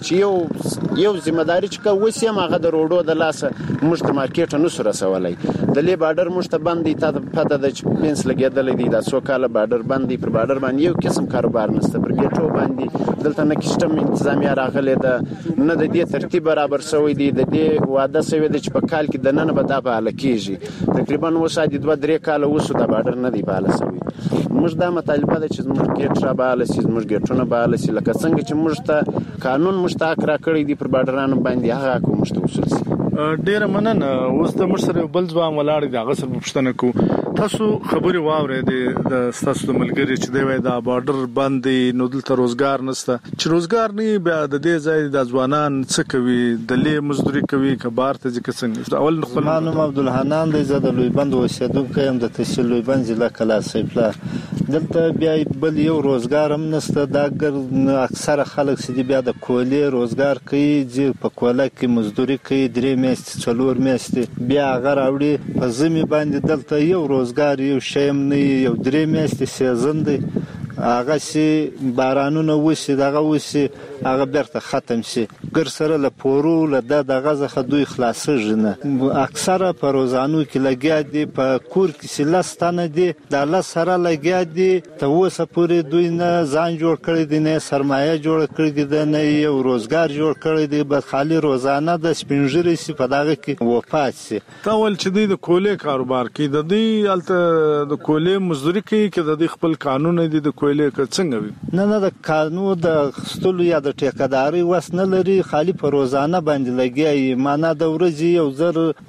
چې یو ذمہداري چې کوي سم هغه د روډو د لاسه موږ ته مارکیټ نه سره سوالای د لی بارډر موږ ته باندې ته پته د پنس لګیدل دي د سو کال بارډر باندې پر بارډر باندې یو قسم کاروبار نشته پر ګټو باندې دلته نه کیسټم انتظامیه راغله ده نه د دې ترتیب برابر شوی دی د دې واده شوی دی چې په کال کې د نن به دا به لکېږي تقریبا وسادي 2-3 کال وسو د بارډر نه دی بالا شوی موږ دا مطالبه ده چې موږ ګټ را بالا سي موږ ګټونه بالا سي لکه څنګه چې موږ ته قانون مشتاق را کړی دی پر بارډرانو باندې هغه کوم مشته وصول سي ډیر مننه اوس د مشر بل ځوان ولاړ دی هغه سره پوښتنه کو تاسو خبري واورې د تاسو د ملګری چې دی وای دا بارډر باندې نو دلته روزګار نشته چې روزګار نه بیا د دې ځای د ځوانان څه کوي د لې مزدوري کوي کبار ته ځکه څنګه اول خپل مانو عبدالحنان دی زه د لویبند اوسېدونکی یم د تحصیل لویبند ضلع کلا سیفلا دلته بیا بل یو روزګار هم نشته دا ګر اکثره خلک سړي بیا د کولې روزګار کوي چې په کوله کې مزدوري کوي 3 میاشتې 4 میاشتې بیا هغه راوړي په زمي باندې دلته یو روزګار یو شیم نه یو 3 میاشتې سیزن دی هغه سي بارانونه وشي دغه وشي هغه برته ختم شي ګر سره له پورو له دغه ځخه دوی خلاصېږي نه. اکثره په روزانو کې لګیا دي، په کور کې چې 10 تنه دي، د 10 سره لګیا دي. ته اوسه پورې دوی نه ځان جوړ کړی دی، نه سرمایه جوړ کړی دی، نه یو روزګار جوړ کړی دی، بس خالي روزانه د سپینږیري سي په دغه کې وفات سي. تا ول چې دوی د کولې کاروبار کوي، د دې الته د کولې مزدوري کوي کې د دې خپل قانون دی د کولې څنګه وي؟ نه د قانون د خستلو یا د ټیکداري وس نه لري، خالي په روزانه باندې لګیایي. معنا د ورځې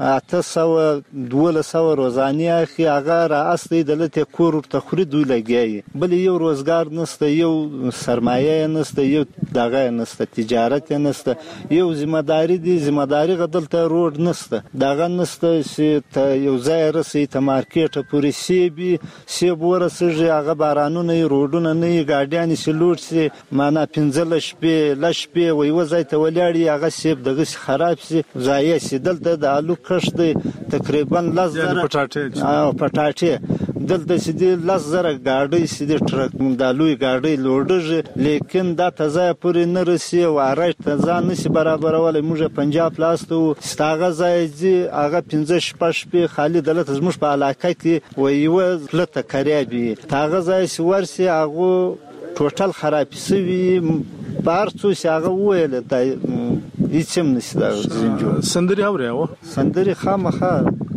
1800 روزانه اخی هغه راستي دلته کور ته خوري دوی لګیایي. بل یو روزګار نشته، یو سرمایه نشته، یو دغه نشته، تجارت نشته، یو ذمہ داری دي، ذمہ داری غدلته روډ نشته، دغه نشته چې ته یو ځای رسې ته مارکیټ پورې سی ورسېږي، هغه بارانونه روډونه نه ګاډیان سي لوټ سي. معنا 15 شپې وي وځي ته ولاړی، هغه سیب دغه خراب سي، ضایع سي. دلته د آلو کښت دی تقریبا 10,000 پټاټې دلته چې دی 10,000 گاډي چې دی ټرک د لوی گاډي لوډږي، لیکن دا تزه پورې نه رسي او راځ ته ځان نشي برابرولای. موږ پنجاب لاسته ستاغه ځای هغه 15 شپې خالي دلته زموږ په علاقه کې وي و پلته کریابي تاغه ځای ورسي هغه ټوټل خراب سوي بارڅو شاغه ویل ته هیڅ هم نشي دا زنجو. سندري اوري او سندري خامخا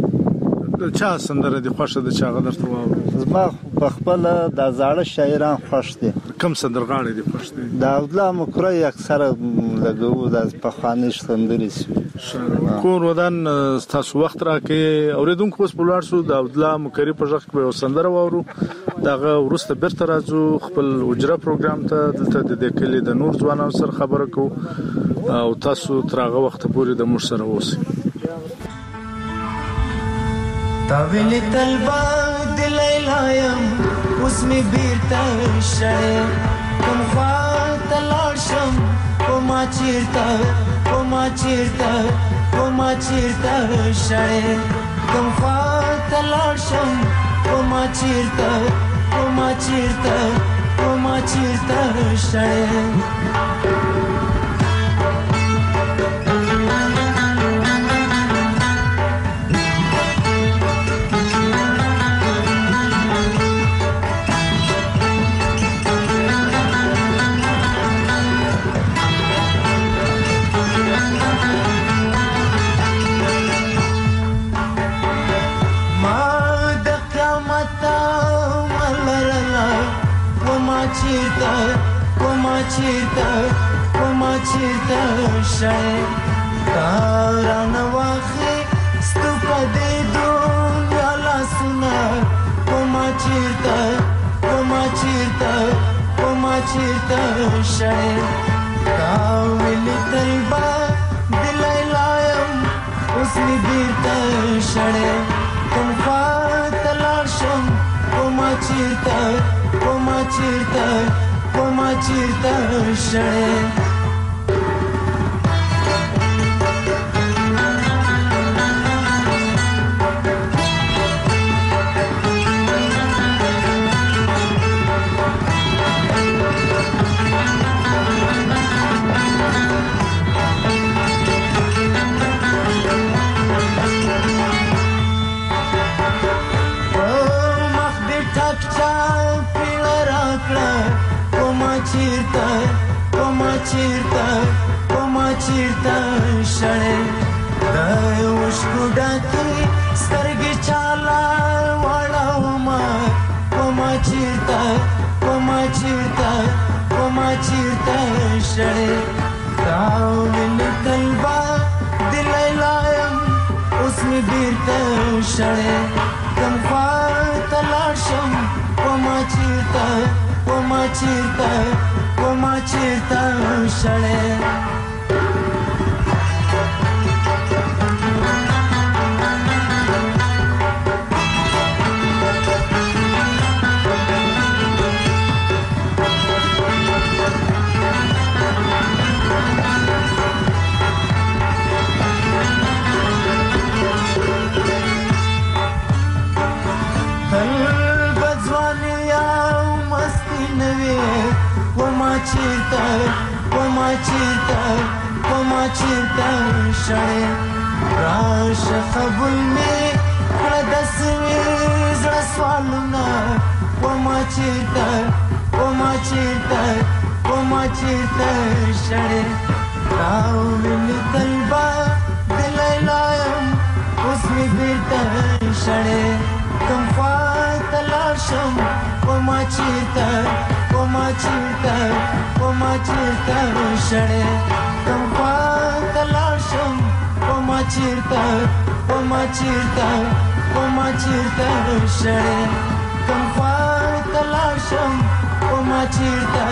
چا سندره دي خوښه د چاغه درته واو؟ زما په خپل د زاړه شاعران خوښ دي. کوم سندرغاړي دي خوښ دي؟ د عبدالله مکرای اکثره لګو د پخواني سندري کور ودان تاسو وخت راکې اوریدونکو اوس په لار شو د عبدالله مکرای په ځخ په سندره وورو. دغه ورسته بیرته راځو خپل اجرا پروګرام ته. دلته د کلی د نور ځوانانو سره خبرې کوو او تاسو ترغه وخت پورې د مور سره اوسئ. تاویل تلبا دلیلایم اوس می بیرته شړې کوم خوا ته لاړ شم او ما چیرته شړې کوم خوا ته لاړ شم او ما چیرته شړې. چیرته شړې تارانه واخې ستو په دې دنیا لاسونه کومه چیرته شړې تاویل تلبا دلیلایم اوس می بیرته شړې کوم خوا ته لاړ شم کومه چیرته شړې. چیرته شړې د وشکو ډکې سترګې چاله وړاومه کومه چیرته شړې تاویل تلبا دلیلایم اوس می بیرته شړې کوم خوا ته لاړ شم کومه چیرته شړې. وما چیرته شړې راشه قبول مې کړه د سوي زړه سوالونه وما چیرته شړې راوینې طیبه د لیلا یم اوس مې بیرته شړې کم خوا ته لاړ شم وما چیرته شړې کم خوا ته لاړ شم وما چیرته شړې کم خوا ته لاړ شم وما چیرته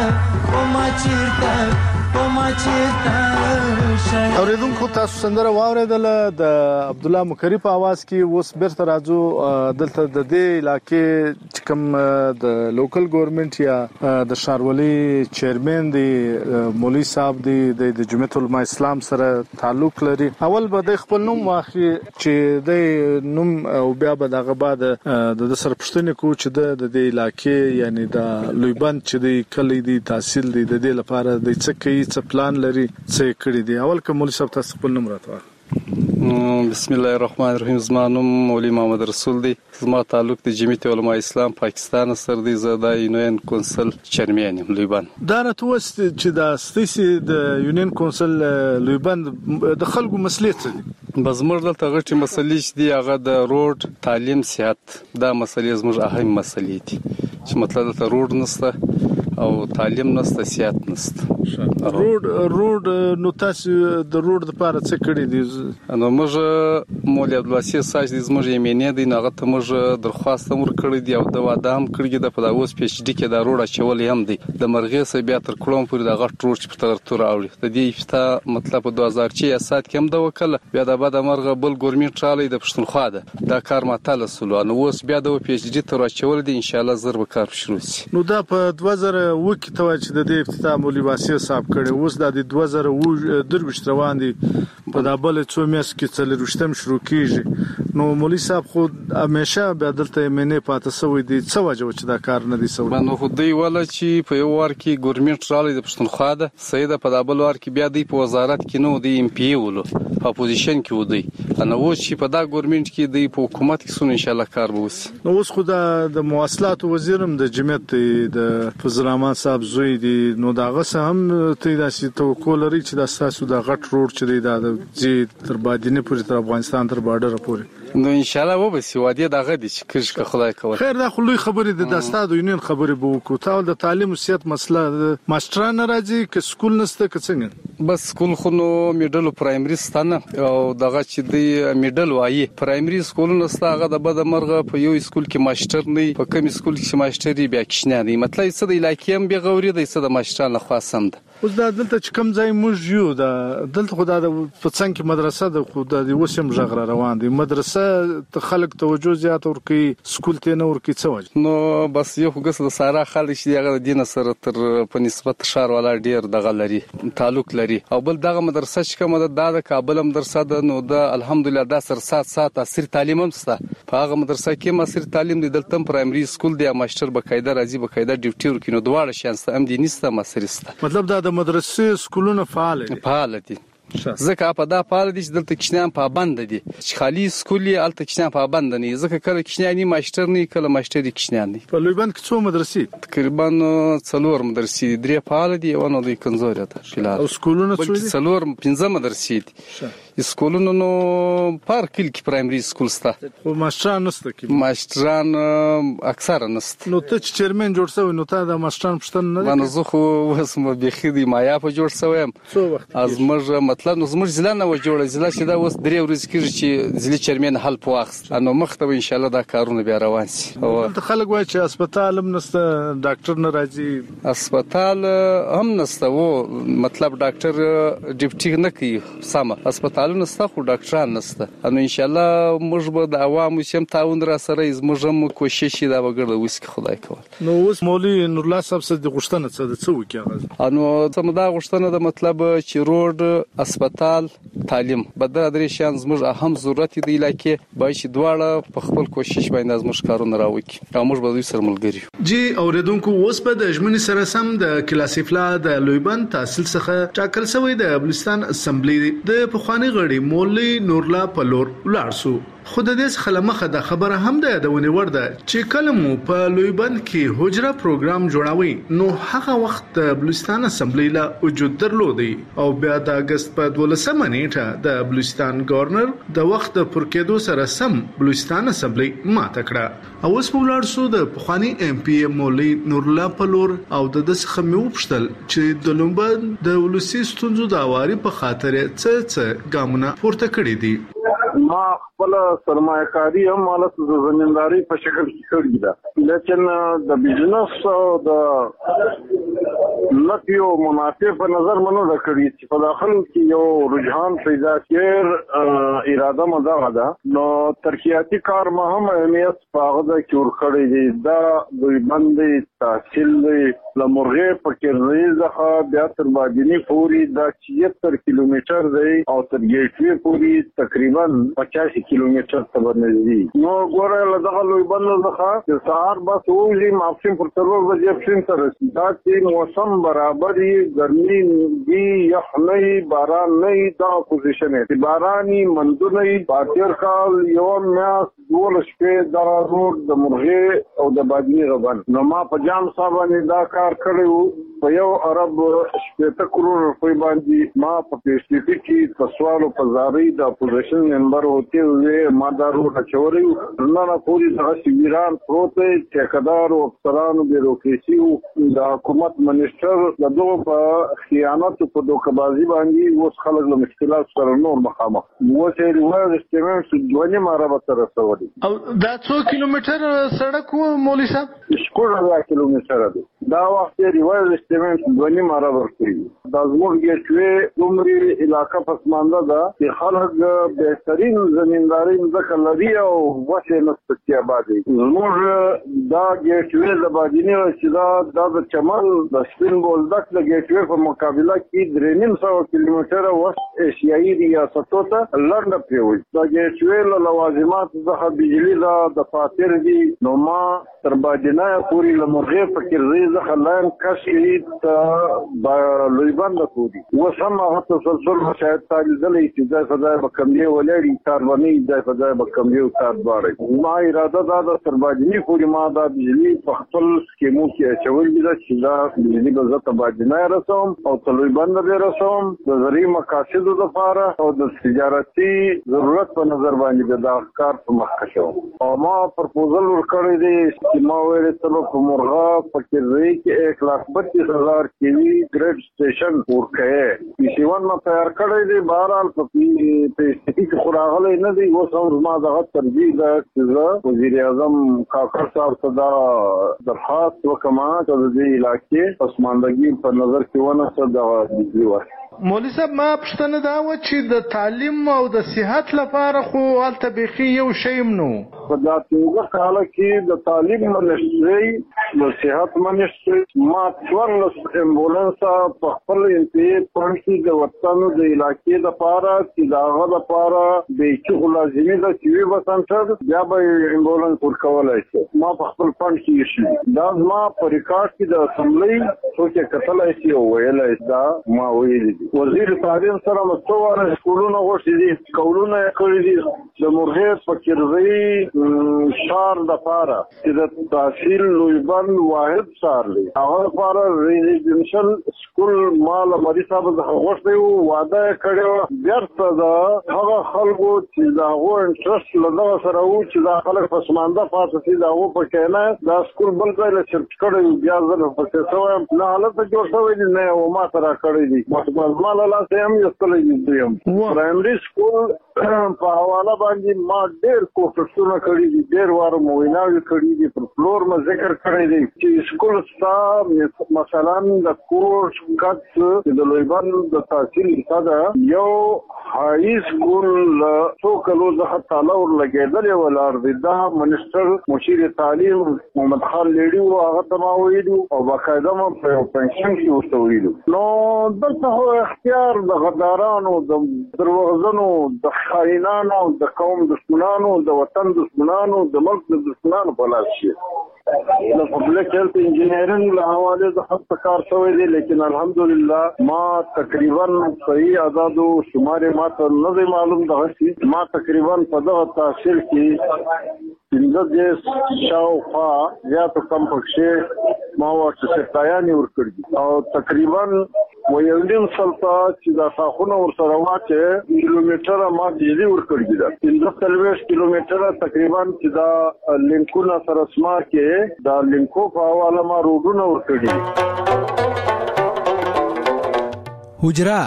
اوریدونکو تاسو سندره واوریدله د عبد الله مکری په आवाज کې. اوس بیرته راځو دلته د دې علاقې کوم د لوکل ګورنمنت یا د ښاروالۍ چیرمن دی مولوی صاحب دی د جمعیت العلماء اسلام سره تعلق لري. اول به د خپل نوم واخلي چې د نوم او بیا به دغه بعد د سر پښتنې کو چې د دې علاقې یعنی د لویبند چې د کلی دی تحصیل دی د دې لپاره د څه کوي څه پلان لري څه کړی دی. اول کوم مولوی صاحب تاسو خپل نوم راته بسم الله الرحمن الرحیم. زما نوم مولوی محمد رسول دی. زما تعلق د جمعیت علماء اسلام پاکستان سره دی. زه د یونین کونسل چیرمن یم لویبند. دا راته وست چې د ستاسي د یونین کونسل لویبند د خلکو مسلې څه دي؟ بس موږ دلته غټي مسلې چې دی هغه د روډ تعلیم صحت دا مسلې زموږ اهم مسلې دي چې مطلب د روډ نشته او تعلیم نشته صحت نشته. روډ نو تاسو د روډ لپاره څه کړی دي؟ نو موږ مولوی عبدالواسي صاحب د زموږ یمنې دی نغه ته موږ درخواست هم ورکړی دی او د واده هم کړی دی په دا اوس پیچ ډی کې دا روډ اچول هم دی د مرغې سه بیا تر کلوم پورې د غټ روډ په تر تور اوړي د دې افتا مطلب 2006 سات کې هم دا وکړه بیا د بعد مرغه بل ګورمنټ رالی د پښتونخوا ده دا کار ماته سولو نو اوس بیا د پیچ ډی تر اچول دی ان شاء الله زر به کار شروع شي. نو دا په 2000 کې ته چې د دې افتتاح مولوی واسي صاحب کړي اوس د 2023 روان دي په دابل څو میاس کې څلورشتم شروع کیږي. نو مولوی صاحب خو همیشه به دلته منې پاتې سوې دي څه وجه چې دا کار نه دی سوې؟ نو خو دی ولا چې په یو وار کې ګورنمنت رالی د پښتونخوا ده سیده په دابل وار کې بیا دی په وزارت کې نو دی ام پی ولو په اپوزیشن کې ودی انا و چې په دا ګورنمنت کې دی په حکومت کې سن ان شاء الله کار به وسی. نو اوس خو د مواصلات وزیرم د جمعیت د فضل الرحمن صاحب زوی دی نو دا غسه هم ته داسې توقع لري چې د اساسو د غټ روډ چې دی د تر بادینه پورې تر افغانستان تر بارډر پورې نو ان شاء الله وبسي وادي دغه دي چې کښ خدای کوي خیر. دا خلوی خبرې د استاد یونین خبرې به وکړو ته د تعلیم او صحت مسله ماستران راځي ک سکول نسته ک څنګه؟ بس سکول خو نو میډل پرایمري ستانه او دغه چې دی میډل وایي پرایمري سکول نسته هغه د بد مرغه په یو سکول کې ماستر نه په کوم سکول کې ماستر بیا کښنه دی مطلب څه دی لکه به غوري دی څه د ماستران خاصم ده. اوس دا دلته چې کوم ځای موږ یو دا دلته خو دا د پڅنګ کې مدرسه د خو د وسم ژغره روان دي مدرسه ته خلک توجه زیات ورکي سکول ته نه ورکي څه وجه؟ نو بس یو خو د سارا خلک چې دغه دین سره تر په نسبت شهر والا ډیر دغه لري تعلق لري او بل دغه مدرسه چې کومه د کابل مدرسه ده نو د الحمدلله د سر سات اثر تعلیم هم سته په هغه مدرسه کې ماستر تعلیم دی دلته پرایمري سکول دی ماستر بقاعده راځي بقاعده ډیوټي ورکې نو دواړه شانس هم دي نسته ماسترسته مطلب دا د مدرسې سکولونه فعال دي ځکه په دا پال دي چې دلته کښنان پابند دي چې خالي سکولي الته کښنان پابند نه ځکه کله کښنانی ماستر نه کله ماستر کښنان دي. په لویبند کې څو مدرسې؟ تقریبا 4 مدرسې 3 فعال دي او نو د کنزوري ده فلال او سکولونه څو دي؟ 4 مدرسې دي سکولونه نو پار کل کې پرایمري سکول سته خو ماستران نشته کې ماستران اکثر نشته. نو ته چې چیرمن جوړ شوی نو ته د ماستران پښتنه نه نه زه خو وسم بيخي دی مایا په جوړ شوم څو وخت از مر مطلب نو زموږ ضلع نه و جوړه ضلع چې دا اوس 3 ورځې کېږي چې ضلع چیرمن حل پواخست نو مخته ان شاء الله دا کارونه بیا روان شي. او ته خلک وایي چې هسپتال هم نشته ډاکټر نه راځي هسپتال هم نشته وو مطلب ډاکټر ډیپټي نه کوي سم هسپتال هسپتالونه ستا خو ډاکټران نشته نو ان شاء الله موږ به د عوامو سم تعاون را سره زموږ هم کوشش دا وګړه وسکه خدای کول نو اوس مولوی نور الله صاحب څه د غشتنه څه وکي غواړي نو څه دا غشتنه د مطلب چې روډ هسپتال تعلیم بدل درې شان زموږ اهم ضرورت دی علاقې به چې دواړه په خپل کوشش باندې زموږ کارونه راوکړي او موږ به دوی سره ملګری جی اوریدونکو اوس په د ژمنې سره سم د کلاسیفلا د لویبند تحصیل څخه ټاکل شوی د بلوچستان اسمبلی د پخوانی غړي مولوی نور الله پلور ولارسو خود دې خلمخه د خبره هم ده د ونیور ده چې کلمو په لویبند کې حجره پروګرام جوړاوي نو هغه وخت د بلوچستان اسمبلی لا وجود درلودي او بیا د اگست په 12 نیټه د بلوچستان گورنر د وخت پر کېدو سره سم بلوچستان اسمبلی ماته کړه او اوس په ولارسو د پخوانی ام پی مولوی نور الله پلور او د دسخه مې وپښتل چې د لومبند د ولسی ستونزو د اواري په خاطر څه ګامونه پورته کړی دي ما خپل سرمایه‌کاري هم مالت د زمینداری په شکل کې کړی ده لیکن د بزنس او د نفیو منافع په نظر منو د کړی چې په داخل کې یو رجحان پیدا کړ اراده مده ده نو ترقیاتی کار ما هم اهمیت پاغه د کور کړی دی دا دوی باندې تحصیل لمرغه په کې ځخه بیا تر باجنی پوری دا 76 کیلومتر دی او تر ګیټوی پوری تقریبا 50 کیلومتر ته ورنږدې نو ګوره لدغه لوی بند ځخه چې سهار بس وځي ماپسین پر ترور بجې پسین تر دا چې موسم برابرۍ ګرمي دی یخ نه باران نه دا پوزیشن دی باراني مندو نه پاتیر کال یو میاس دول شپې دا روډ د مرغه او د باجنی غبن نو ما په جام صاحب باندې دا کار کړو په یو عرب 70 کروڑ روپۍ باندې ما په پیسټی کې تسوالو په زاري د اپوزیشن ممبر ہوتے ہوئے ما دا روډ چوري نه پوری دغه شیران پروت ټیکدار او افسرانو بیروکراسي د حکومت منیسټر د دوه په خیانت په دوکبازي باندې اوس خلک له مشکلات سره نور مخامخ وته ریوایز استعمال سودونی مارا به تر رسولي او دا 2 کیلومتر سړک و مولوی صاحب شکر 2 کیلومتر دی دا وخت ریوایز استعمال سودونی مارا ورکړي دا زموږ کې عمرې علاقہ پسمانده ده چې خلک بهترین زمینداری ځکه لري او وسه نسبتي آبادی زموږ دا ګیټوی د باجنی چې دا د چمن د سپین بولدک د ګیټوی په مقابله کې 300 کیلومتر وست ایشیایي ریاستو ته لنډه پیوي دا ګیټوی له لوازمات څخه بجلی د فاتر دي نو ما تر باجنه پوری لمرغه فکرزي ځخه لاین کشي ته لویبند پوری وسم هغه تسلسل شاید تعلیدلې چې دا فضا بکملی ولري کاربني دا فضا بکملی او کارباري ما اراده دا د سرباجنی پوری ما دا بجلی په خپل سکیمو کې اچول دي چې دا بجلی به زته باجنه رسوم او لویبند به رسوم د زری مقاصد لپاره او د تجارتي ضرورت په نظر باندې دا کار په مخ کشو او ما پروپوزل ورکړی دی چې ما ویل ته په مرغه پکې کې 1,32,000 کیوی ګریډ سټیشن ورکه چې ون ما تیار کړی دی بهرحال په کې خوراغله نه دی اوس ما دغه ترجیح ده چې وزیر اعظم کاکړ صاحب صدا درخواست وکما چې د علاقې پسماندګي په نظر کې ونه څه د دې وایي مولوی صاحب ما پښتنه دا و چې د تعلیم او د صحت لپاره خو الته بخي یو شیم نو په دا څنګه کال کې د تعلیم منشي د صحت منشي ما څوارلس امبولانس په خپل انتې پونکي د وطنو د علاقې لپاره چې داغه لپاره به چې لازمي ده چې وسنټر بیا به امبولانس ورکولای شي ما په خپل فند کې شي دا ما په ریکارډ کې د اسمبلی څوک کتلای شي او ویلای دا ما ویلي وزیر تعلیم سره مستواره سکولونه غوښتي دي کولونه کړی دي د مرغه فکرزي شار د پاره چې د تحصیل لویبند واحد شار دی هغه لپاره ریزیدنشل سکول مال مری صاحب غوښتي وعده کړو بیرته دا هغه خلکو چې دا غو انټرست لږه سره و چې دا خلک پسمانده پاتې دي دا غو پکې نه دا سکول بل ځای له چرچ کړو بیا زره پکې سوې نه حالت جوړ شوی دی نه او ما سره کړی دی مال لا سم یو کلی دی پرایمري سکول په حواله باندې ما ډېر کوښښونه کړي دي، ډېر واره مو ویناوې کړي دي، پر فلور مې ذکر کړی دی چې سکول ستا مثلا د کورس کټ چې د لویبند د تحصیل حصه یو هاي سکول څو کلو څخه تاله ورلګېدلې ولار دی. دا منسټر مشیر تعلیم محمد خان لیډي و، هغه ته ما ویلو او باقاعده ما په یو پنشن کې ورته ویلو. نو دلته خو اختیار د غدارانو، د دروغجنو، د خاینانو، د قوم دشمنانو، د وطن دشمنانو، د ملک د دشمنانو په لاس شي. د پبلک هیلث انجینیرینګ له حواله د خط کار شوی دی، لیکن الحمدلله ما تقریبا صحیح اعداد او شمار ما ته نه دی معلوم. دغه ما تقریبا په دغه تحصیل کې 15 شاوخوا زیات کم پکښې ما ورته سپایانې ورکړي او تقریبا ویلډین سلطه چې دا ساخونه ورسره واچې کیلومتره ما بجلی ورکړي ده. 15 کیلومتره تقریبا چې دا لینکونه سره سمار کې دا لینکو په حواله ما روډونه ورکړي. حجرا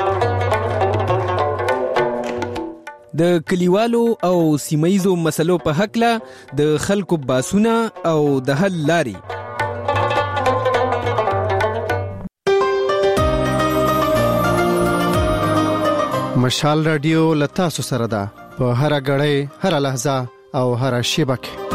د کلیوالو او سیمایزو مسلو په حق له د خلکو باسونه او د حل لاري. مشال رادیو لتا سره ده په هر غړې، هر لحظه او هر شیبه کې.